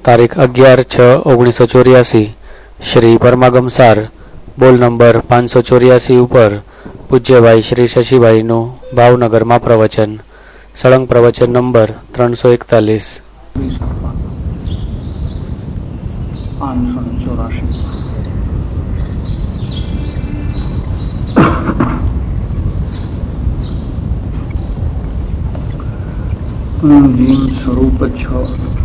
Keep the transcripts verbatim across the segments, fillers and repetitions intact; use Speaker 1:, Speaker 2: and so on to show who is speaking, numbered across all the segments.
Speaker 1: તારીખ અગિયાર છ ઓગણીસો ચોર્યાસી શ્રી પરમાગમ સાર બોલ નંબર પાંચસો ચોર્યાસી ઉપર પૂજ્યભાઈ શ્રી શશીભાઈનું ભાવનગરમાં પ્રવચન. સળંગ પ્રવચન નંબર ત્રણસો એકતાલીસ.
Speaker 2: જીન સ્વરૂપ છો.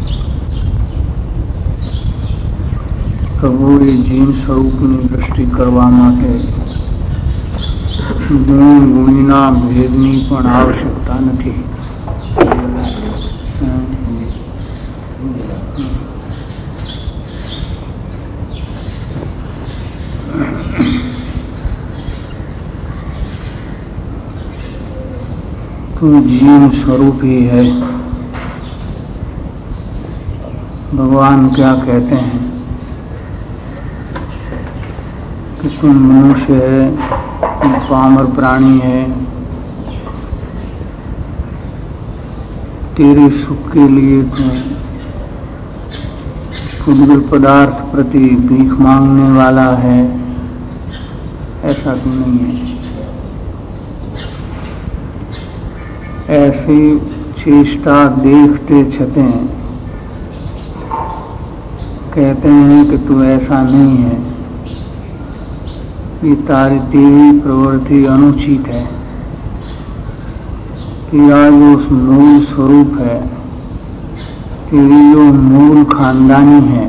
Speaker 2: પ્રભુએ જીન સ્વરૂપની દ્રષ્ટિ કરવા માટે ગુણ ગુણીના ભેદની પણ આવશ્યકતા નથી. तो जीन स्वरूप ही है. भगवान क्या कहते हैं कि तुम मनुष्य है, तुम पामर प्राणी है, तेरे सुख के लिए तुम पुद्गल पदार्थ प्रति भीख मांगने वाला है. ऐसा तो नहीं है. ऐसी चेष्टा देखते छते कहते हैं कि तू ऐसा नहीं है, ये तारी तेरी प्रवृत्ति अनुचित है. तेरा जो मूल स्वरूप है, तेरी जो मूल खानदानी है,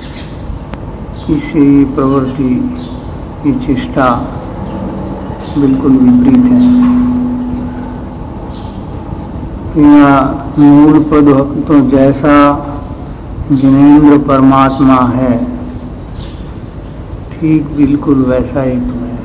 Speaker 2: इससे ये प्रवृत्ति, ये चेष्टा बिल्कुल विपरीत है. तेरा मूल पद तो जैसा जिनेन्द्र परमात्मा है, ठीक बिल्कुल वैसा ही तुम है.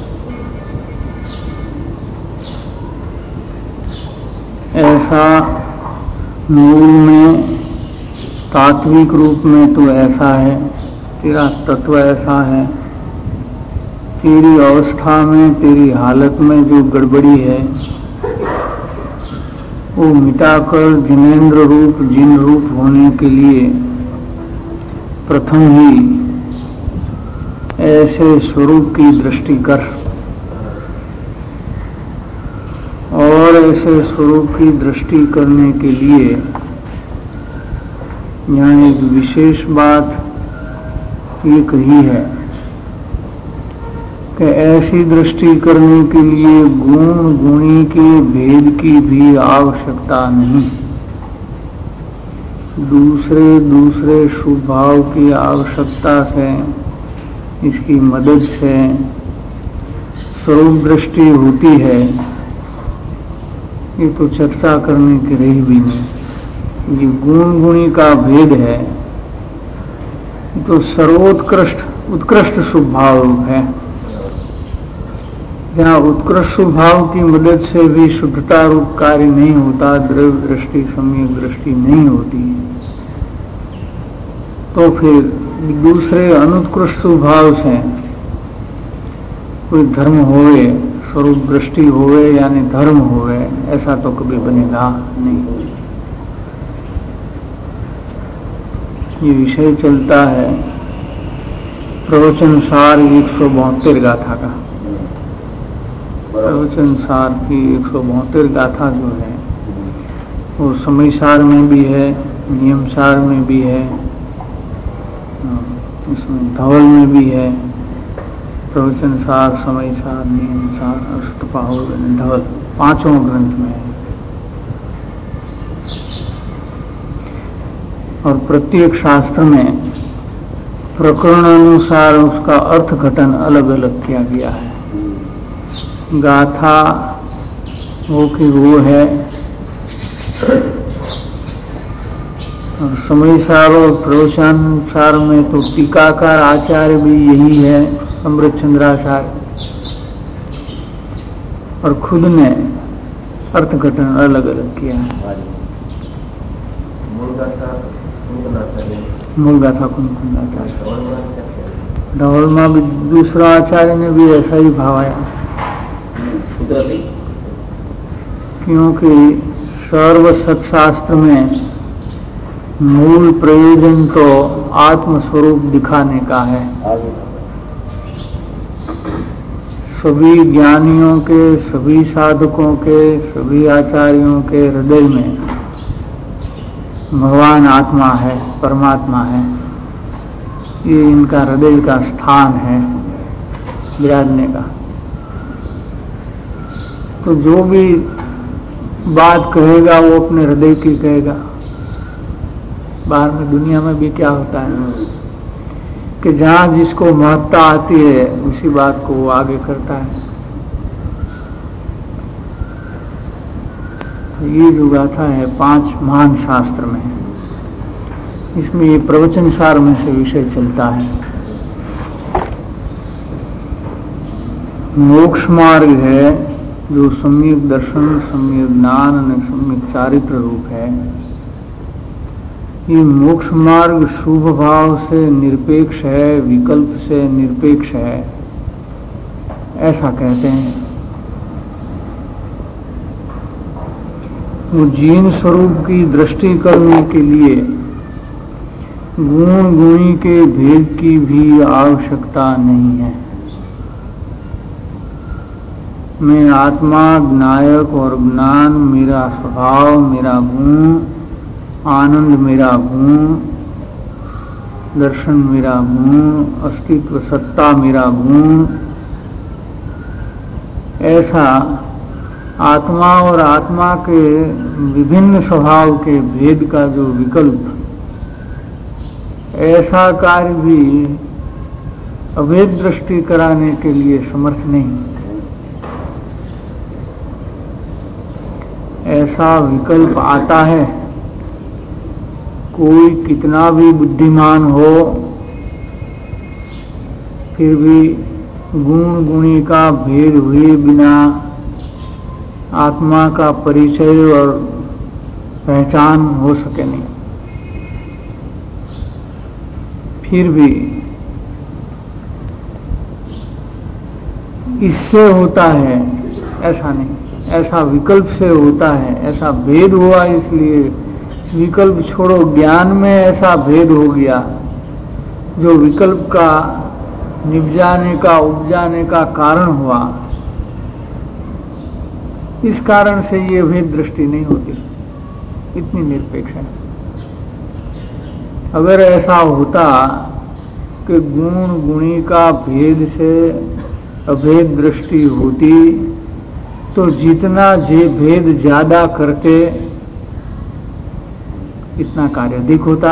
Speaker 2: ऐसा मूल में तात्विक रूप में तो ऐसा है, तेरा तत्व ऐसा है. तेरी अवस्था में, तेरी हालत में जो गड़बड़ी है वो मिटाकर जिनेन्द्र रूप, जिन रूप होने के लिए प्रथम ही ऐसे स्वरूप की दृष्टि कर. और ऐसे स्वरूप की दृष्टि करने के लिए यहाँ एक विशेष बात ये कही है कि ऐसी दृष्टि करने के लिए गुण गुणी के भेद की भी आवश्यकता नहीं. दूसरे दूसरे स्वभाव की आवश्यकता से, इसकी मदद से स्वरूप दृष्टि होती है. ये तो चर्चा करने की रही भी नहीं. ये गुण गुणी का भेद है, तो सर्वोत्कृष्ट उत्कृष्ट स्वभाव है. जहाँ उत्कृष्ट स्वभाव की मदद से भी शुद्धता रूप कार्य नहीं होता, द्रव्य दृष्टि, सम्यक दृष्टि नहीं होती, तो फिर दूसरे अनुत्कृष्ट स्वभाव से कोई धर्म होवे, स्वरूप दृष्टि होवे यानी धर्म होवे, ऐसा तो कभी बनेगा नहीं. ये विषय चलता है प्रवचन सार एक सौ बहत्तर गाथा का. प्रवचन सार की एक सौ बहत्तर गाथा जो है वो समय सार में भी है, नियम सार में भी है, इसमें धवल में भी है. प्रवचन सार, समय सार, नियम सार, अष्टपाहुर, धवल पांचों ग्रंथ में है. और प्रत्येक शास्त्र में प्रकरण अनुसार उसका अर्थ घटन अलग अलग किया गया है. गाथा वो की वो है, और समय सार और प्रवचन सार में तो टीकाकार आचार्य भी यही है, अमृत चंद्राचार्य, और खुद ने अर्थ घटन अलग अलग किया है. मूल गाथा कुंकुंदाचार्य, धवल में भी दूसरा आचार्य ने भी ऐसा ही भावाया. क्योंकि सर्व सत्शास्त्र में मूल प्रयोजन तो आत्मस्वरूप दिखाने का है। सभी ज्ञानियों के, सभी साधकों के, सभी आचार्यों के हृदय में भगवान आत्मा है, परमात्मा है। ये इनका हृदय का स्थान है विराजने का। तो जो भी बात कहेगा वो अपने हृदय की कहेगा। बाहर में दुनिया में भी क्या होता है कि जहां जिसको महत्ता आती है उसी बात को वो आगे करता है। ये जो गाथा है पांच महान शास्त्र में, इसमें ये प्रवचन सार में से विषय चलता है। मोक्ष मार्ग है जो सम्यक दर्शन, सम्यक ज्ञान और सम्यक चारित्र रूप है। ये मोक्ष मार्ग शुभ भाव से निरपेक्ष है, विकल्प से निरपेक्ष है, ऐसा कहते हैं। वो जीन स्वरूप की दृष्टि करने के लिए गुण गुणी के भेद की भी आवश्यकता नहीं है। मैं आत्मा, ज्ञायक और ज्ञान मेरा स्वभाव, मेरा गुण, आनंद मेरा गुण, दर्शन मेरा गुण, अस्तित्व सत्ता मेरा गुण, ऐसा आत्मा और आत्मा के विभिन्न स्वभाव के भेद का जो विकल्प, ऐसा कार्य भी अभेद दृष्टि कराने के लिए समर्थ नहीं। ऐसा विकल्प आता है, कोई कितना भी बुद्धिमान हो फिर भी गुण गुणी का भेद हुए बिना आत्मा का परिचय और पहचान हो सके नहीं। फिर भी इससे होता है ऐसा नहीं, ऐसा विकल्प से होता है। ऐसा भेद हुआ इसलिए विकल्प छोड़ो, ज्ञान में ऐसा भेद हो गया जो विकल्प का निपजाने का, उपजाने का कारण हुआ। इस कारण से ये भेद दृष्टि नहीं होती, इतनी निरपेक्ष है। अगर ऐसा होता कि गुण गुणी का भेद से अभेद दृष्टि होती तो जितना जे भेद ज्यादा करते इतना कार्य अधिक होता।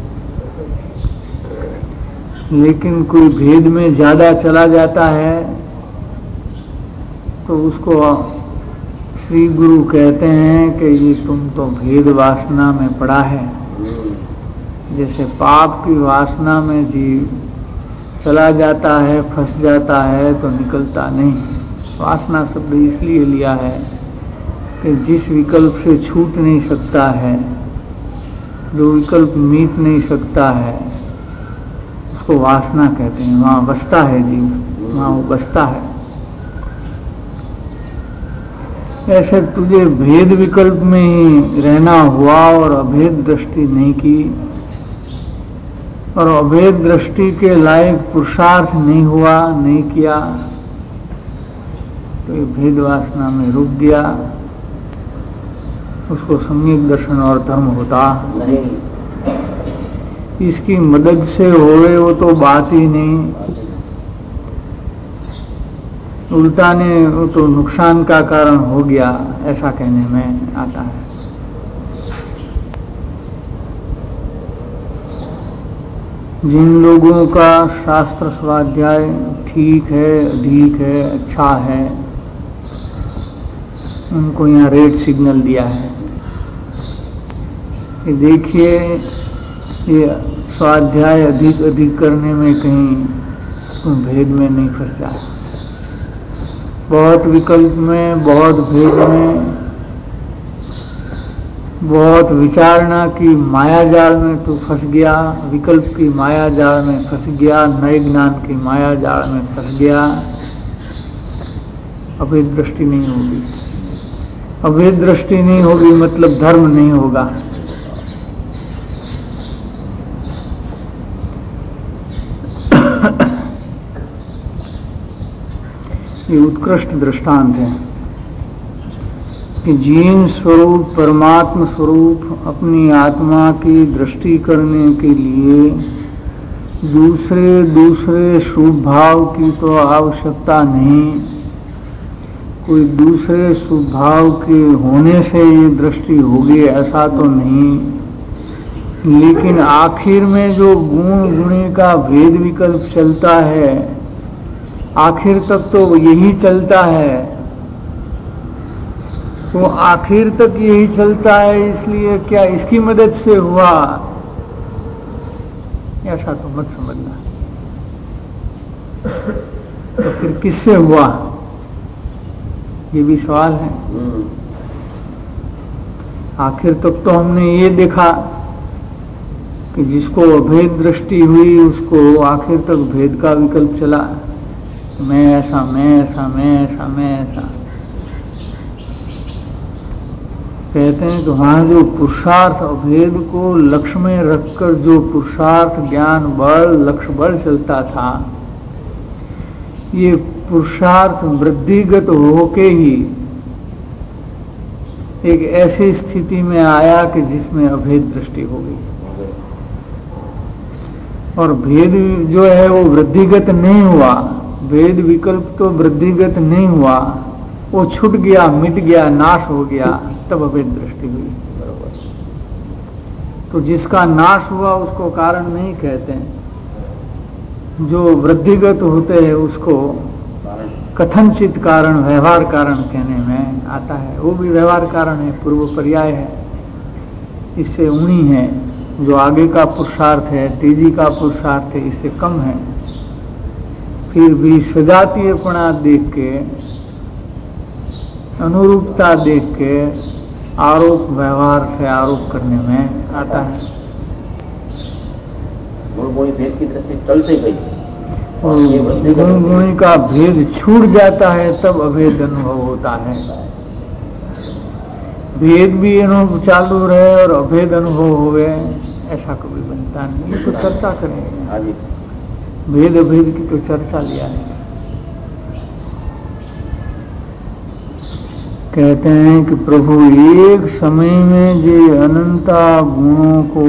Speaker 2: लेकिन कोई भेद में ज्यादा चला जाता है तो उसको श्री गुरु कहते हैं कि ये तुम तो भेद वासना में पड़ा है। जैसे पाप की वासना में जीव चला जाता है, फंस जाता है तो निकलता नहीं। वासना शब्द इसलिए लिया है कि जिस विकल्प से छूट नहीं सकता है, जो विकल्प मीट नहीं सकता है, उसको वासना कहते हैं। वहां बसता है जीव, वहां वो बसता है। ऐसे तुझे भेद विकल्प में ही रहना हुआ और अभेद दृष्टि नहीं की और अभेद दृष्टि के लायक पुरुषार्थ नहीं हुआ, नहीं किया, तो ये भेद वासना में रुक गया। उसको सम्यक दर्शन और धर्म होता नहीं। इसकी मदद से होवे वो तो बात ही नहीं, उल्टा ने वो तो नुकसान का कारण हो गया, ऐसा कहने में आता है। जिन लोगों का शास्त्र स्वाध्याय ठीक है, अधिक है, अच्छा है, उनको यहाँ रेड सिग्नल दिया है कि देखिए ये स्वाध्याय अधिक अधिक करने में कहीं तुम भेद में नहीं फंस जाए। बहुत विकल्प में, बहुत भेद में, बहुत विचारणा की माया जाल में तू फंस गया, विकल्प की माया जाल में फंस गया, नए ज्ञान की माया जाल में फंस गया। अभेद दृष्टि नहीं होगी। अभेद दृष्टि नहीं होगी मतलब धर्म नहीं होगा। ये उत्कृष्ट दृष्टांत है कि जीन स्वरूप परमात्म स्वरूप अपनी आत्मा की दृष्टि करने के लिए दूसरे दूसरे शुभ भाव की तो आवश्यकता नहीं, कोई दूसरे शुभ भाव के होने से ये दृष्टि होगी ऐसा तो नहीं, लेकिन आखिर में जो गुण गुणी का भेद विकल्प चलता है, आखिर तक तो यही चलता है, तो आखिर तक यही चलता है, इसलिए क्या इसकी मदद से हुआ ऐसा तो मत समझना। तो फिर किससे हुआ ये भी सवाल है। आखिर तक तो हमने ये देखा कि जिसको अभेद दृष्टि हुई उसको आखिर तक भेद का विकल्प चला, मैं ऐसा मैं ऐसा मैं ऐसा मैं ऐसा। कहते हैं कि वहां जो पुरुषार्थ अभेद को लक्ष्य में रखकर जो पुरुषार्थ ज्ञान बल लक्ष्य बल चलता था, ये पुरुषार्थ वृद्धिगत होके ही एक ऐसी स्थिति में आया कि जिसमें अभेद दृष्टि हो गई, और भेद जो है वो वृद्धिगत नहीं हुआ, भेद विकल्प तो वृद्धिगत नहीं हुआ, वो छूट गया, मिट गया, नाश हो गया, तब अभेद दृष्टि हुई। तो जिसका नाश हुआ उसको कारण नहीं कहते हैं, जो वृद्धिगत होते हैं उसको कथनचित कारण व्यवहार कारण कहने में आता है। वो भी व्यवहार कारण है, पूर्व पर्याय है, इससे ऊणी है। जो आगे का पुरुषार्थ है, तेजी का पुरुषार्थ है, इससे कम है। फिर भी सजातीयपना देख के, अनुरूपता देख के आरोप व्यवहार से आरोप करने में आता है।
Speaker 3: गुण भेद की दृष्टि टलती गई
Speaker 2: और गुण गुणी का भेद छूट जाता है, तब अभेद अनुभव होता है। भेद भी अनुभव चालू रहे और अभेद अनुभव हुए ऐसा कभी बनता नहीं। ये तो चर्चा करेंगे, भेद अभेद की तो चर्चा लिया है। कहते हैं कि प्रभु एक समय में जो अनंता गुणों को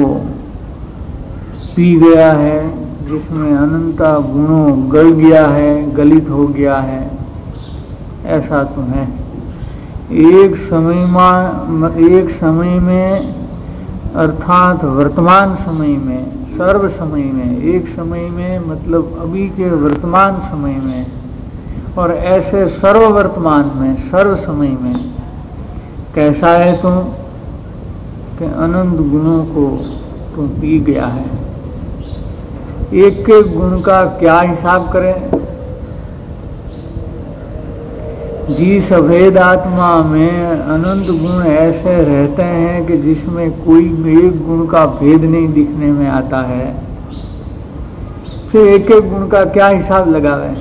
Speaker 2: पी गया है, जिसमें अनंता गुणों गल गया है, गलित हो गया है, ऐसा तो है। एक समय में एक समय में अर्थात वर्तमान समय में, सर्व समय में, एक समय में मतलब अभी के वर्तमान समय में, और ऐसे सर्व वर्तमान में, सर्व समय में कैसा है तुम कि अनंत गुणों को तुम पी गया है। एक एक गुण का क्या हिसाब करें। जिस अभेद आत्मा में अनंत गुण ऐसे रहते हैं कि जिसमें कोई एक गुण का भेद नहीं दिखने में आता है, फिर एक एक गुण का क्या हिसाब लगावे।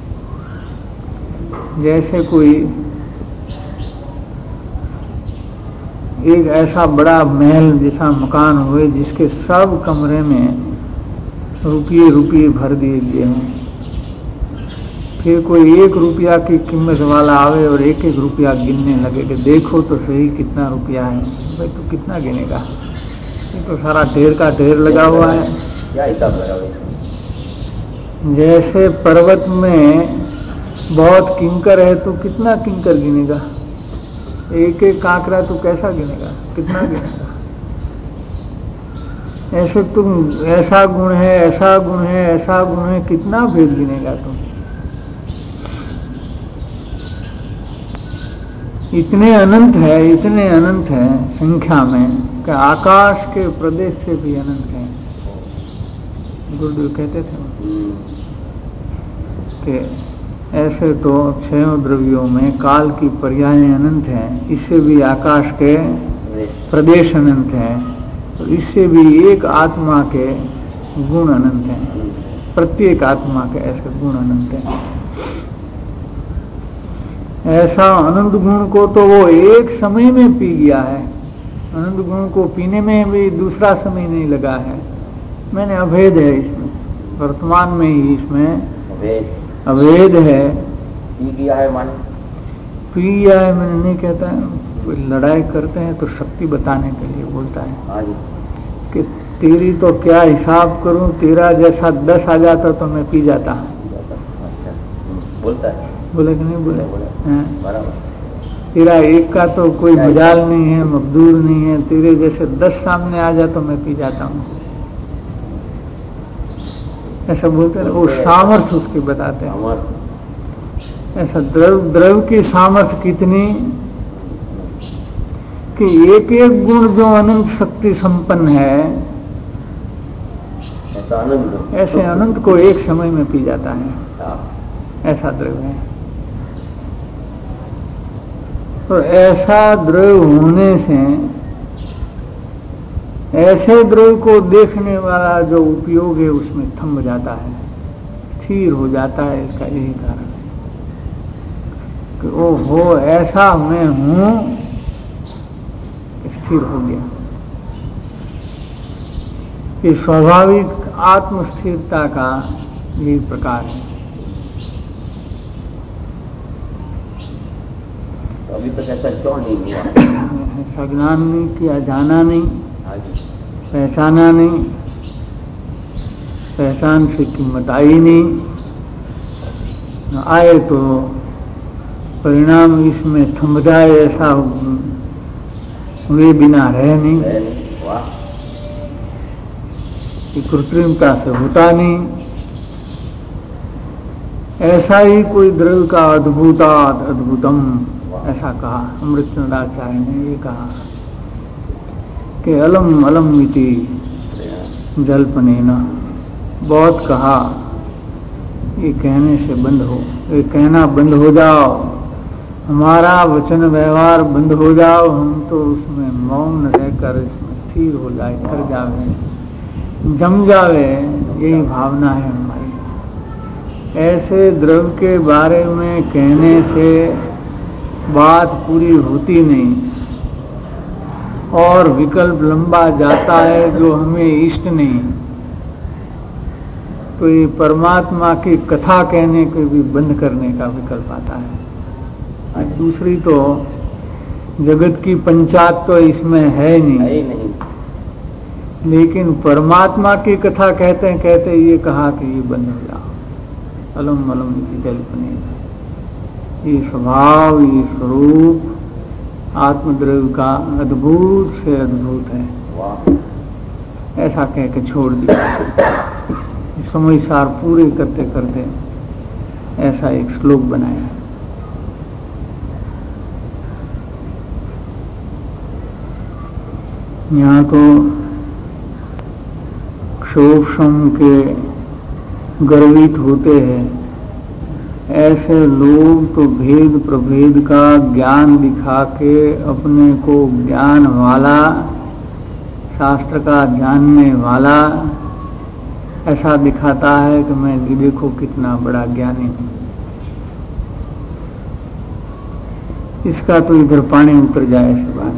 Speaker 2: जैसे कोई एक ऐसा बड़ा महल जैसा मकान हुए जिसके सब कमरे में रुपये रुपये भर दिए गए हों, फिर कोई एक रुपया की कीमत वाला आवे और एक एक रुपया गिनने लगे कि देखो तो सही कितना रुपया है। भाई तो कितना गिनेगा, ये तो सारा ढेर का ढेर लगा हुआ है।
Speaker 3: क्या हिसाब लगाओगे।
Speaker 2: जैसे पर्वत में बहुत किंकर है तो कितना किंकर गिनेगा, एक एक कांकरा तो कैसा गिनेगा, कितना गिनेगा। ऐसे तुम ऐसा गुण है, ऐसा गुण है, ऐसा गुण है, कितना भेद गिनेगा तुम। इतने अनंत है, इतने अनंत है संख्या में कि आकाश के प्रदेश से भी अनंत है। गुरुदेव कहते थे कि ऐसे तो छह द्रव्यों में काल की पर्याय अनंत हैं, इससे भी आकाश के प्रदेश अनंत हैं, तो इससे भी एक आत्मा के गुण अनंत हैं। प्रत्येक आत्मा के ऐसे गुण अनंत हैं। ऐसा अनंत गुण को तो वो एक समय में पी गया है। अनंत गुण को पीने में भी दूसरा समय नहीं लगा है। मैंने अभेद है इसमें, वर्तमान में ही इसमें अभेद है,
Speaker 3: पी गया है माने
Speaker 2: पी गया है मैंने नहीं कहता है, कोई लड़ाई करते हैं तो शक्ति बताने के लिए बोलता है
Speaker 3: हाँ जी
Speaker 2: कि तेरी तो क्या हिसाब करूं, तेरा जैसा दस आ जाता तो मैं पी जाता।
Speaker 3: अच्छा बोलता है,
Speaker 2: बोले कि नहीं बोले?
Speaker 3: बोले
Speaker 2: हाँ।
Speaker 3: बराबर।
Speaker 2: तेरा एक का तो कोई मजाल नहीं है, मकदूर नहीं है, तेरे जैसे दस सामने आ जा तो मैं पी जाता हूँ, ऐसा बोलते हैं। वो सामर्थ्य उसकी बताते हैं। ऐसा द्रव द्रव की सामर्थ्य कितनी कि एक एक गुण जो अनंत शक्ति संपन्न है,
Speaker 3: ऐसा आनंद
Speaker 2: ऐसे अनंत को एक समय में पी जाता है, ऐसा द्रव है। तो ऐसा द्रव होने से ऐसे द्रव को देखने वाला जो उपयोग है उसमें थम जाता है, स्थिर हो जाता है। इसका यही कारण है कि ओ हो ऐसा मैं हूं, स्थिर हो गया। ये स्वाभाविक आत्मस्थिरता का यही प्रकार है।
Speaker 3: अभी तक ऐसा क्यों नहीं हुआ?
Speaker 2: ऐसा ज्ञान नहीं किया, जाना नहीं,
Speaker 3: हाँ जी
Speaker 2: पहचाना नहीं, पहचान से कीमत आई नहीं, आए तो परिणाम इसमें थम जाए, ऐसा हुए बिना रह नहीं।
Speaker 3: वाह
Speaker 2: कि कृत्रिमता से होता नहीं। ऐसा ही कोई द्रव्य का अद्भुतात् अद्भुतम, ऐसा कहा अमृतचंद्राचार्य ने। ये कहा कि अलम अलम इति जल्पनेना, बहुत कहा, ये कहने से बंद हो, ये कहना बंद हो जाओ, हमारा वचन व्यवहार बंद हो जाओ, हम तो उसमें मौन रहकर इसमें स्थिर हो जाए, कर जावे, जम जावे, यही भावना है हमारी। ऐसे द्रव्य के बारे में कहने से बात पूरी होती नहीं और विकल्प लंबा जाता है जो हमें इष्ट नहीं। तो ये परमात्मा की कथा कहने को भी बंद करने का विकल्प आता है। दूसरी तो जगत की पंचायत तो इसमें है नहीं,
Speaker 3: है ही नहीं।
Speaker 2: लेकिन परमात्मा की कथा कहते हैं, कहते ये कहा कि ये बंद हो जाओ, अलम अलम की जल्पने। ये स्वभाव, ये स्वरूप आत्मद्रव्य का अद्भुत से अद्भुत है।
Speaker 3: वाह
Speaker 2: ऐसा कह के छोड़ दिया। समय सार पूरे करते करते ऐसा एक श्लोक बनाया। यहाँ तो क्षोभम के गर्वित होते हैं, ऐसे लोग तो भेद प्रभेद का ज्ञान दिखा के अपने को ज्ञान वाला, शास्त्र का जानने वाला ऐसा दिखाता है कि मैं देखो कितना बड़ा ज्ञानी हूं। इसका तो इधर पानी उतर जाए ऐसे बात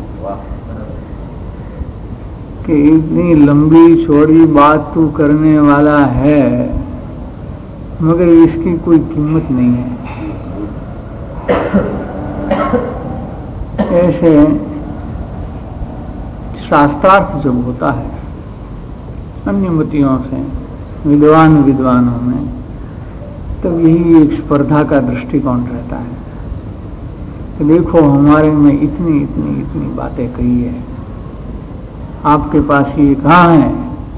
Speaker 2: कि इतनी लंबी चौड़ी बात तू करने वाला है, मगर इसकी कोई कीमत नहीं है। ऐसे शास्त्रार्थ जब होता है अन्य मतियों से, विद्वान विद्वानों में, तब यही एक स्पर्धा का दृष्टिकोण रहता है कि देखो हमारे में इतनी इतनी इतनी बातें कही है, आपके पास ये कहाँ है।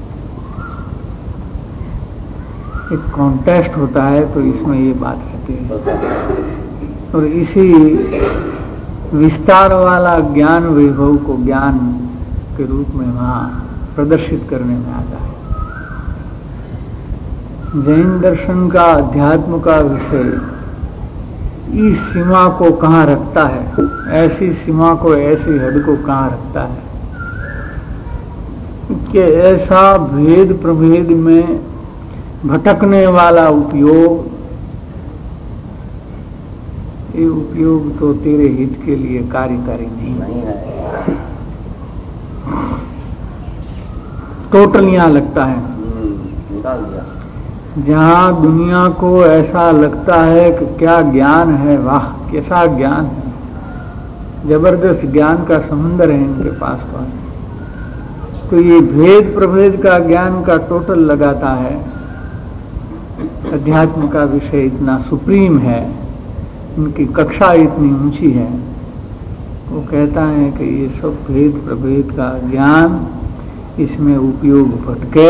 Speaker 2: एक कॉन्टेस्ट होता है तो इसमें ये बात रहती है। और इसी विस्तार वाला ज्ञान वैभव को ज्ञान के रूप में वहां प्रदर्शित करने में आता है। जैन दर्शन का, अध्यात्म का विषय इस सीमा को कहाँ रखता है, ऐसी सीमा को, ऐसी हद को कहाँ रखता है कि ऐसा भेद प्रभेद में भटकने वाला उपयोग, ये उपयोग तो तेरे हित के लिए कार्यकारी नहीं,
Speaker 3: नहीं है।
Speaker 2: टोटल यहां लगता है।
Speaker 3: निकाल दिया।
Speaker 2: जहाँ दुनिया को ऐसा लगता है कि क्या ज्ञान है, वाह कैसा ज्ञान है, जबरदस्त ज्ञान का समुंदर है इनके पास पास, तो ये भेद प्रभेद का ज्ञान का टोटल लगाता है। अध्यात्म का विषय इतना सुप्रीम है, इनकी कक्षा इतनी ऊंची है, वो कहता है कि ये सब भेद प्रभेद का ज्ञान, इसमें उपयोग भटके,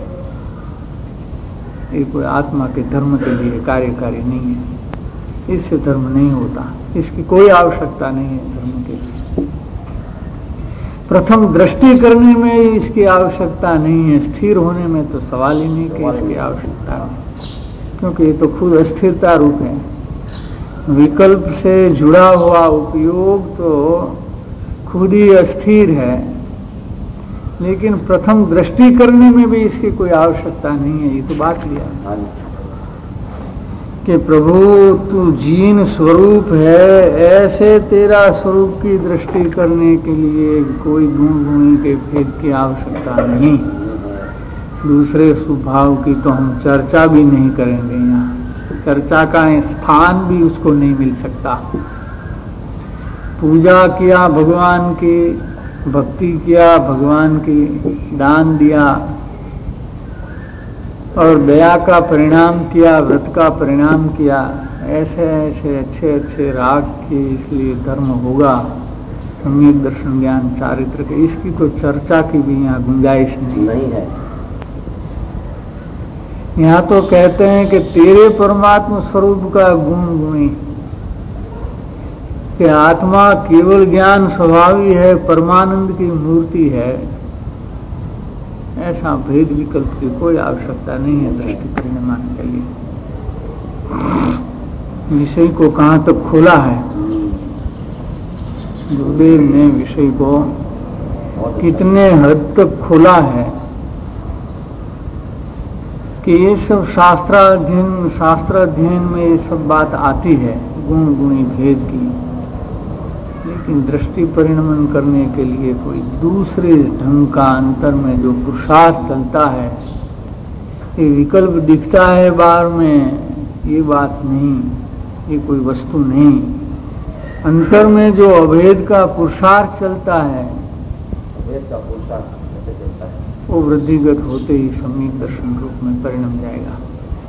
Speaker 2: ये कोई आत्मा के धर्म के लिए कार्यकारी नहीं है, इससे धर्म नहीं होता, इसकी कोई आवश्यकता नहीं है धर्म के लिए। प्रथम दृष्टि करने में इसकी आवश्यकता नहीं है, स्थिर होने में तो सवाल ही नहीं कि इसकी आवश्यकता नहीं, क्योंकि ये तो खुद अस्थिरता रूप है। विकल्प से जुड़ा हुआ उपयोग तो खुद ही अस्थिर है, लेकिन प्रथम दृष्टि करने में भी इसकी कोई आवश्यकता नहीं है। ये तो बात लिया कि प्रभु तू जीन स्वरूप है, ऐसे तेरा स्वरूप की दृष्टि करने के लिए कोई गुण गुणी के भेद की आवश्यकता नहीं। दूसरे स्वभाव की तो हम चर्चा भी नहीं करेंगे, यहाँ चर्चा का स्थान भी उसको नहीं मिल सकता। पूजा किया भगवान की, भक्ति किया भगवान की, दान दिया और दया का परिणाम किया, व्रत का परिणाम किया, ऐसे ऐसे अच्छे अच्छे राग के, इसलिए धर्म होगा, सम्यक दर्शन ज्ञान चारित्र के, इसकी तो चर्चा की भी यहाँ गुंजाइश नहीं, नहीं है। यहाँ तो कहते हैं कि तेरे परमात्मा स्वरूप का गुण गुणी, कि आत्मा केवल ज्ञान स्वभावी है, परमानंद की मूर्ति है, ऐसा भेद विकल्प की कोई आवश्यकता नहीं है दृष्टि परिणाम के लिए। विषय को कहाँ तक खोला है गुरुदेव ने, विषय को कितने हद तक खोला है कि ये सब शास्त्राध्ययन शास्त्राध्ययन में ये सब बात आती है, गुण गुणी भेद की, लेकिन दृष्टि परिणमन करने के लिए कोई दूसरे ढंग का अंतर में जो पुरुषार्थ चलता है, ये विकल्प दिखता है बाहर में, ये बात नहीं, ये कोई वस्तु नहीं। अंतर में जो अभेद का पुरुषार्थ चलता है, अभेद का पुरुषार्थ चलता है, वो वृद्धिगत होते ही सम्यक दर्शन रूप में परिणम जाएगा।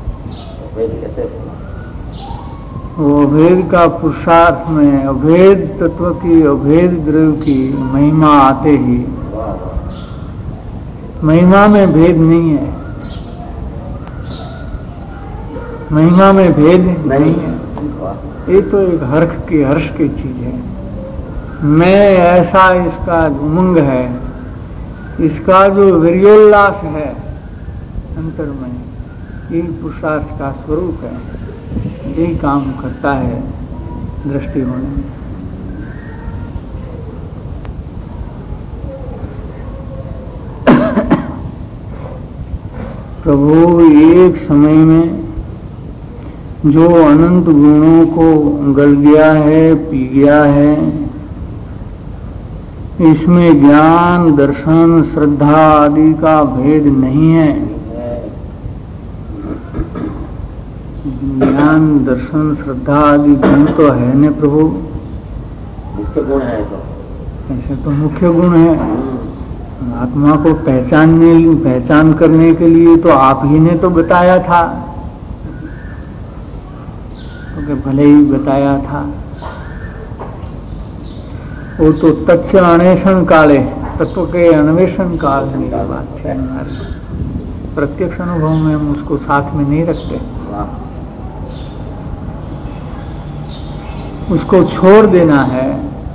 Speaker 2: वो अभेद का पुरुषार्थ में अभेद तत्व की, अभेद द्रव्य की महिमा आते ही, महिमा में भेद नहीं है, महिमा में भेद नहीं है, ये तो एक हर्ष की हर्ष की चीज है। मैं ऐसा इसका उमंग है, इसका जो वीर्योल्लास है अंतर में, यही पुरुषार्थ का स्वरूप है, यही काम करता है दृष्टि होने में। प्रभु एक समय में जो अनंत गुणों को गल गया है, पी गया है, इसमें ज्ञान दर्शन श्रद्धा आदि का भेद नहीं है। ज्ञान दर्शन श्रद्धा आदि गुण तो है न प्रभु, मुख्य गुण है, तो ऐसे तो मुख्य गुण है। आत्मा को पहचानने पहचान करने के लिए तो आप ही ने तो बताया था, तो भले ही बताया था, वो तो तच्च अन्वेषण काले, तत्व के अन्वेषण काल में ये बात थी हमारी। प्रत्यक्ष अनुभव में हम उसको साथ में नहीं रखते, उसको छोड़ देना है।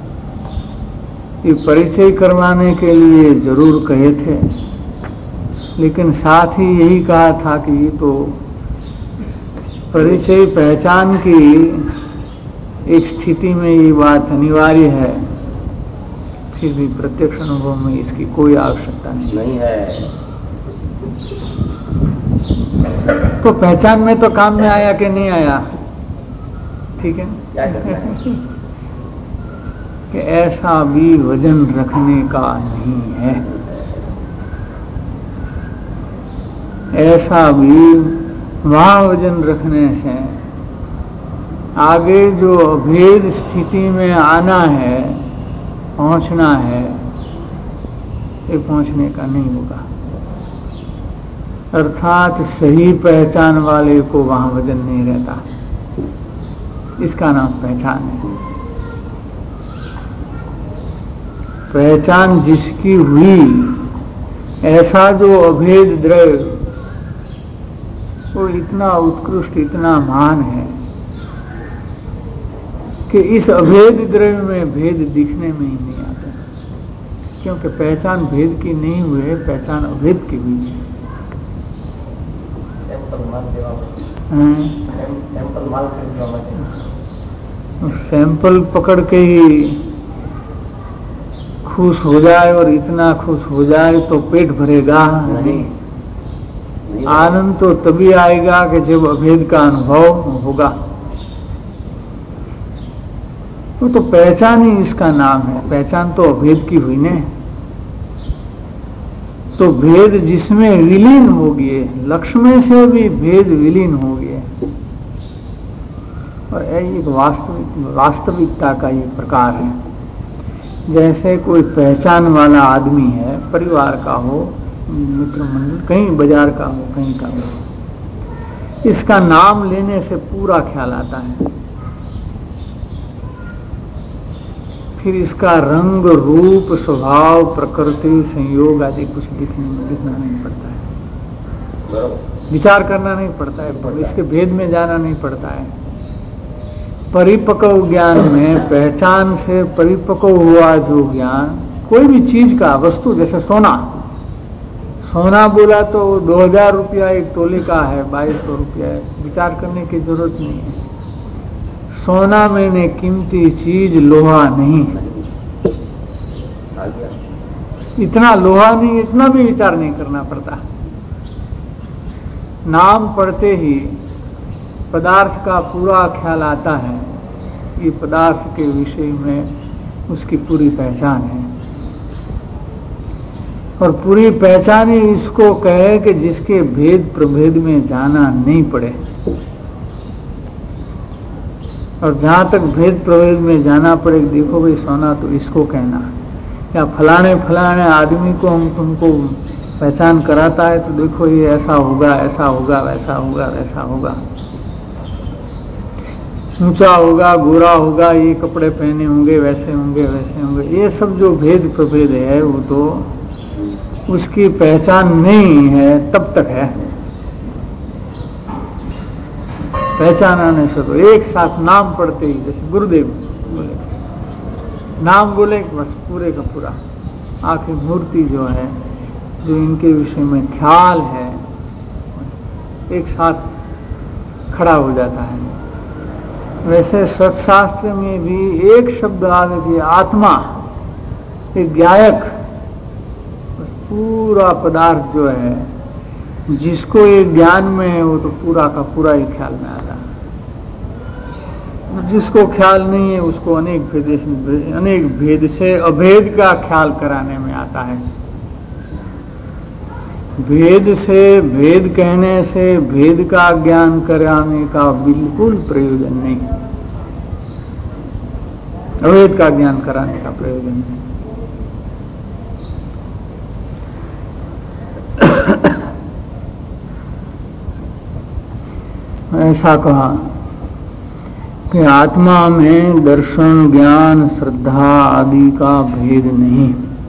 Speaker 2: ये परिचय करवाने के लिए जरूर कहे थे, लेकिन साथ ही यही कहा था कि ये तो परिचय पहचान की एक स्थिति में ये बात अनिवार्य है, फिर भी प्रत्यक्ष अनुभव में इसकी कोई आवश्यकता नहीं, नहीं है। तो पहचान में तो काम में आया कि नहीं आया, ठीक है कि ऐसा भी वजन रखने का नहीं है, ऐसा भी वहां वजन रखने से आगे जो अभेद स्थिति में आना है, पहुंचना है, ये पहुंचने का नहीं होगा। अर्थात सही पहचान वाले को वहां वजन नहीं रहता। इसका नाम पहचान है। पहचान जिसकी हुई, ऐसा जो अभेद द्रव्य वो इतना उत्कृष्ट, इतना महान है कि इस अभेद द्रव्य में भेद दिखने में ही नहीं आता, क्योंकि पहचान भेद की नहीं हुई है, पहचान अभेद की हुई है। सैंपल पकड़ के ही खुश हो जाए और इतना खुश हो जाए तो पेट भरेगा नहीं। आनंद तो तभी आएगा कि जब अभेद का अनुभव होगा। तो, तो पहचान ही इसका नाम है। पहचान तो अभेद की हुई ने। तो भेद जिसमें विलीन हो गए, लक्ष्य में से भी भेद विलीन हो गए। और एक वास्तविक वास्तविकता का ये प्रकार है। जैसे कोई पहचान वाला आदमी है, परिवार का हो, मित्र मंडल, कहीं बाजार का हो, कहीं का हो, इसका नाम लेने से पूरा ख्याल आता है। फिर इसका रंग, रूप, स्वभाव, प्रकृति, संयोग आदि कुछ दिखने में दिखना नहीं पड़ता है, विचार करना नहीं पड़ता है, इसके भेद में जाना नहीं पड़ता है। परिपक्व ज्ञान में पहचान से परिपक्व हुआ जो ज्ञान, कोई भी चीज का, वस्तु, जैसे सोना, सोना बोला तो दो हजार रुपया एक तोले का है, बाईस सौ रुपया है, विचार करने की जरूरत नहीं है। सोना मैंने कीमती चीज, लोहा नहीं। इतना लोहा नहीं, इतना भी विचार नहीं करना पड़ता। नाम पढ़ते ही पदार्थ का पूरा ख्याल आता है। ये पदार्थ के विषय में उसकी पूरी पहचान है। और पूरी पहचान ही इसको कहे कि जिसके भेद प्रभेद में जाना नहीं पड़े। और जहां तक भेद प्रभेद में जाना पड़े, देखो भाई सोना तो इसको कहना, या फलाने फलाने आदमी को हम तुमको पहचान कराता है तो देखो ये ऐसा होगा, ऐसा होगा, वैसा होगा, वैसा होगा, ऊंचा होगा, गोरा होगा, ये कपड़े पहने होंगे, वैसे होंगे, वैसे होंगे। ये सब जो भेद प्रभेद है वो तो उसकी पहचान नहीं है, तब तक है। पहचान आने से तो एक साथ नाम पढ़ते ही, जैसे गुरुदेव बोले, नाम बोले बस पूरे का पूरा आखिर मूर्ति जो है, जो इनके विषय में ख्याल है, एक साथ खड़ा हो जाता है। वैसे सत्शास्त्र में भी एक शब्द आगे कि आत्मा, एक गायक, पूरा पदार्थ जो है, जिसको ये ज्ञान में है वो तो पूरा का पूरा ही ख्याल में आता है। जिसको ख्याल नहीं है उसको अनेक भेद अनेक भेद से अभेद का ख्याल कराने में आता है। भेद से भेद कहने से भेद का ज्ञान कराने का बिल्कुल प्रयोजन नहीं। अभेद का ज्ञान कराने का प्रयोजन नहीं। ऐसा कहा कि आत्मा में दर्शन, ज्ञान, श्रद्धा आदि का भेद नहीं।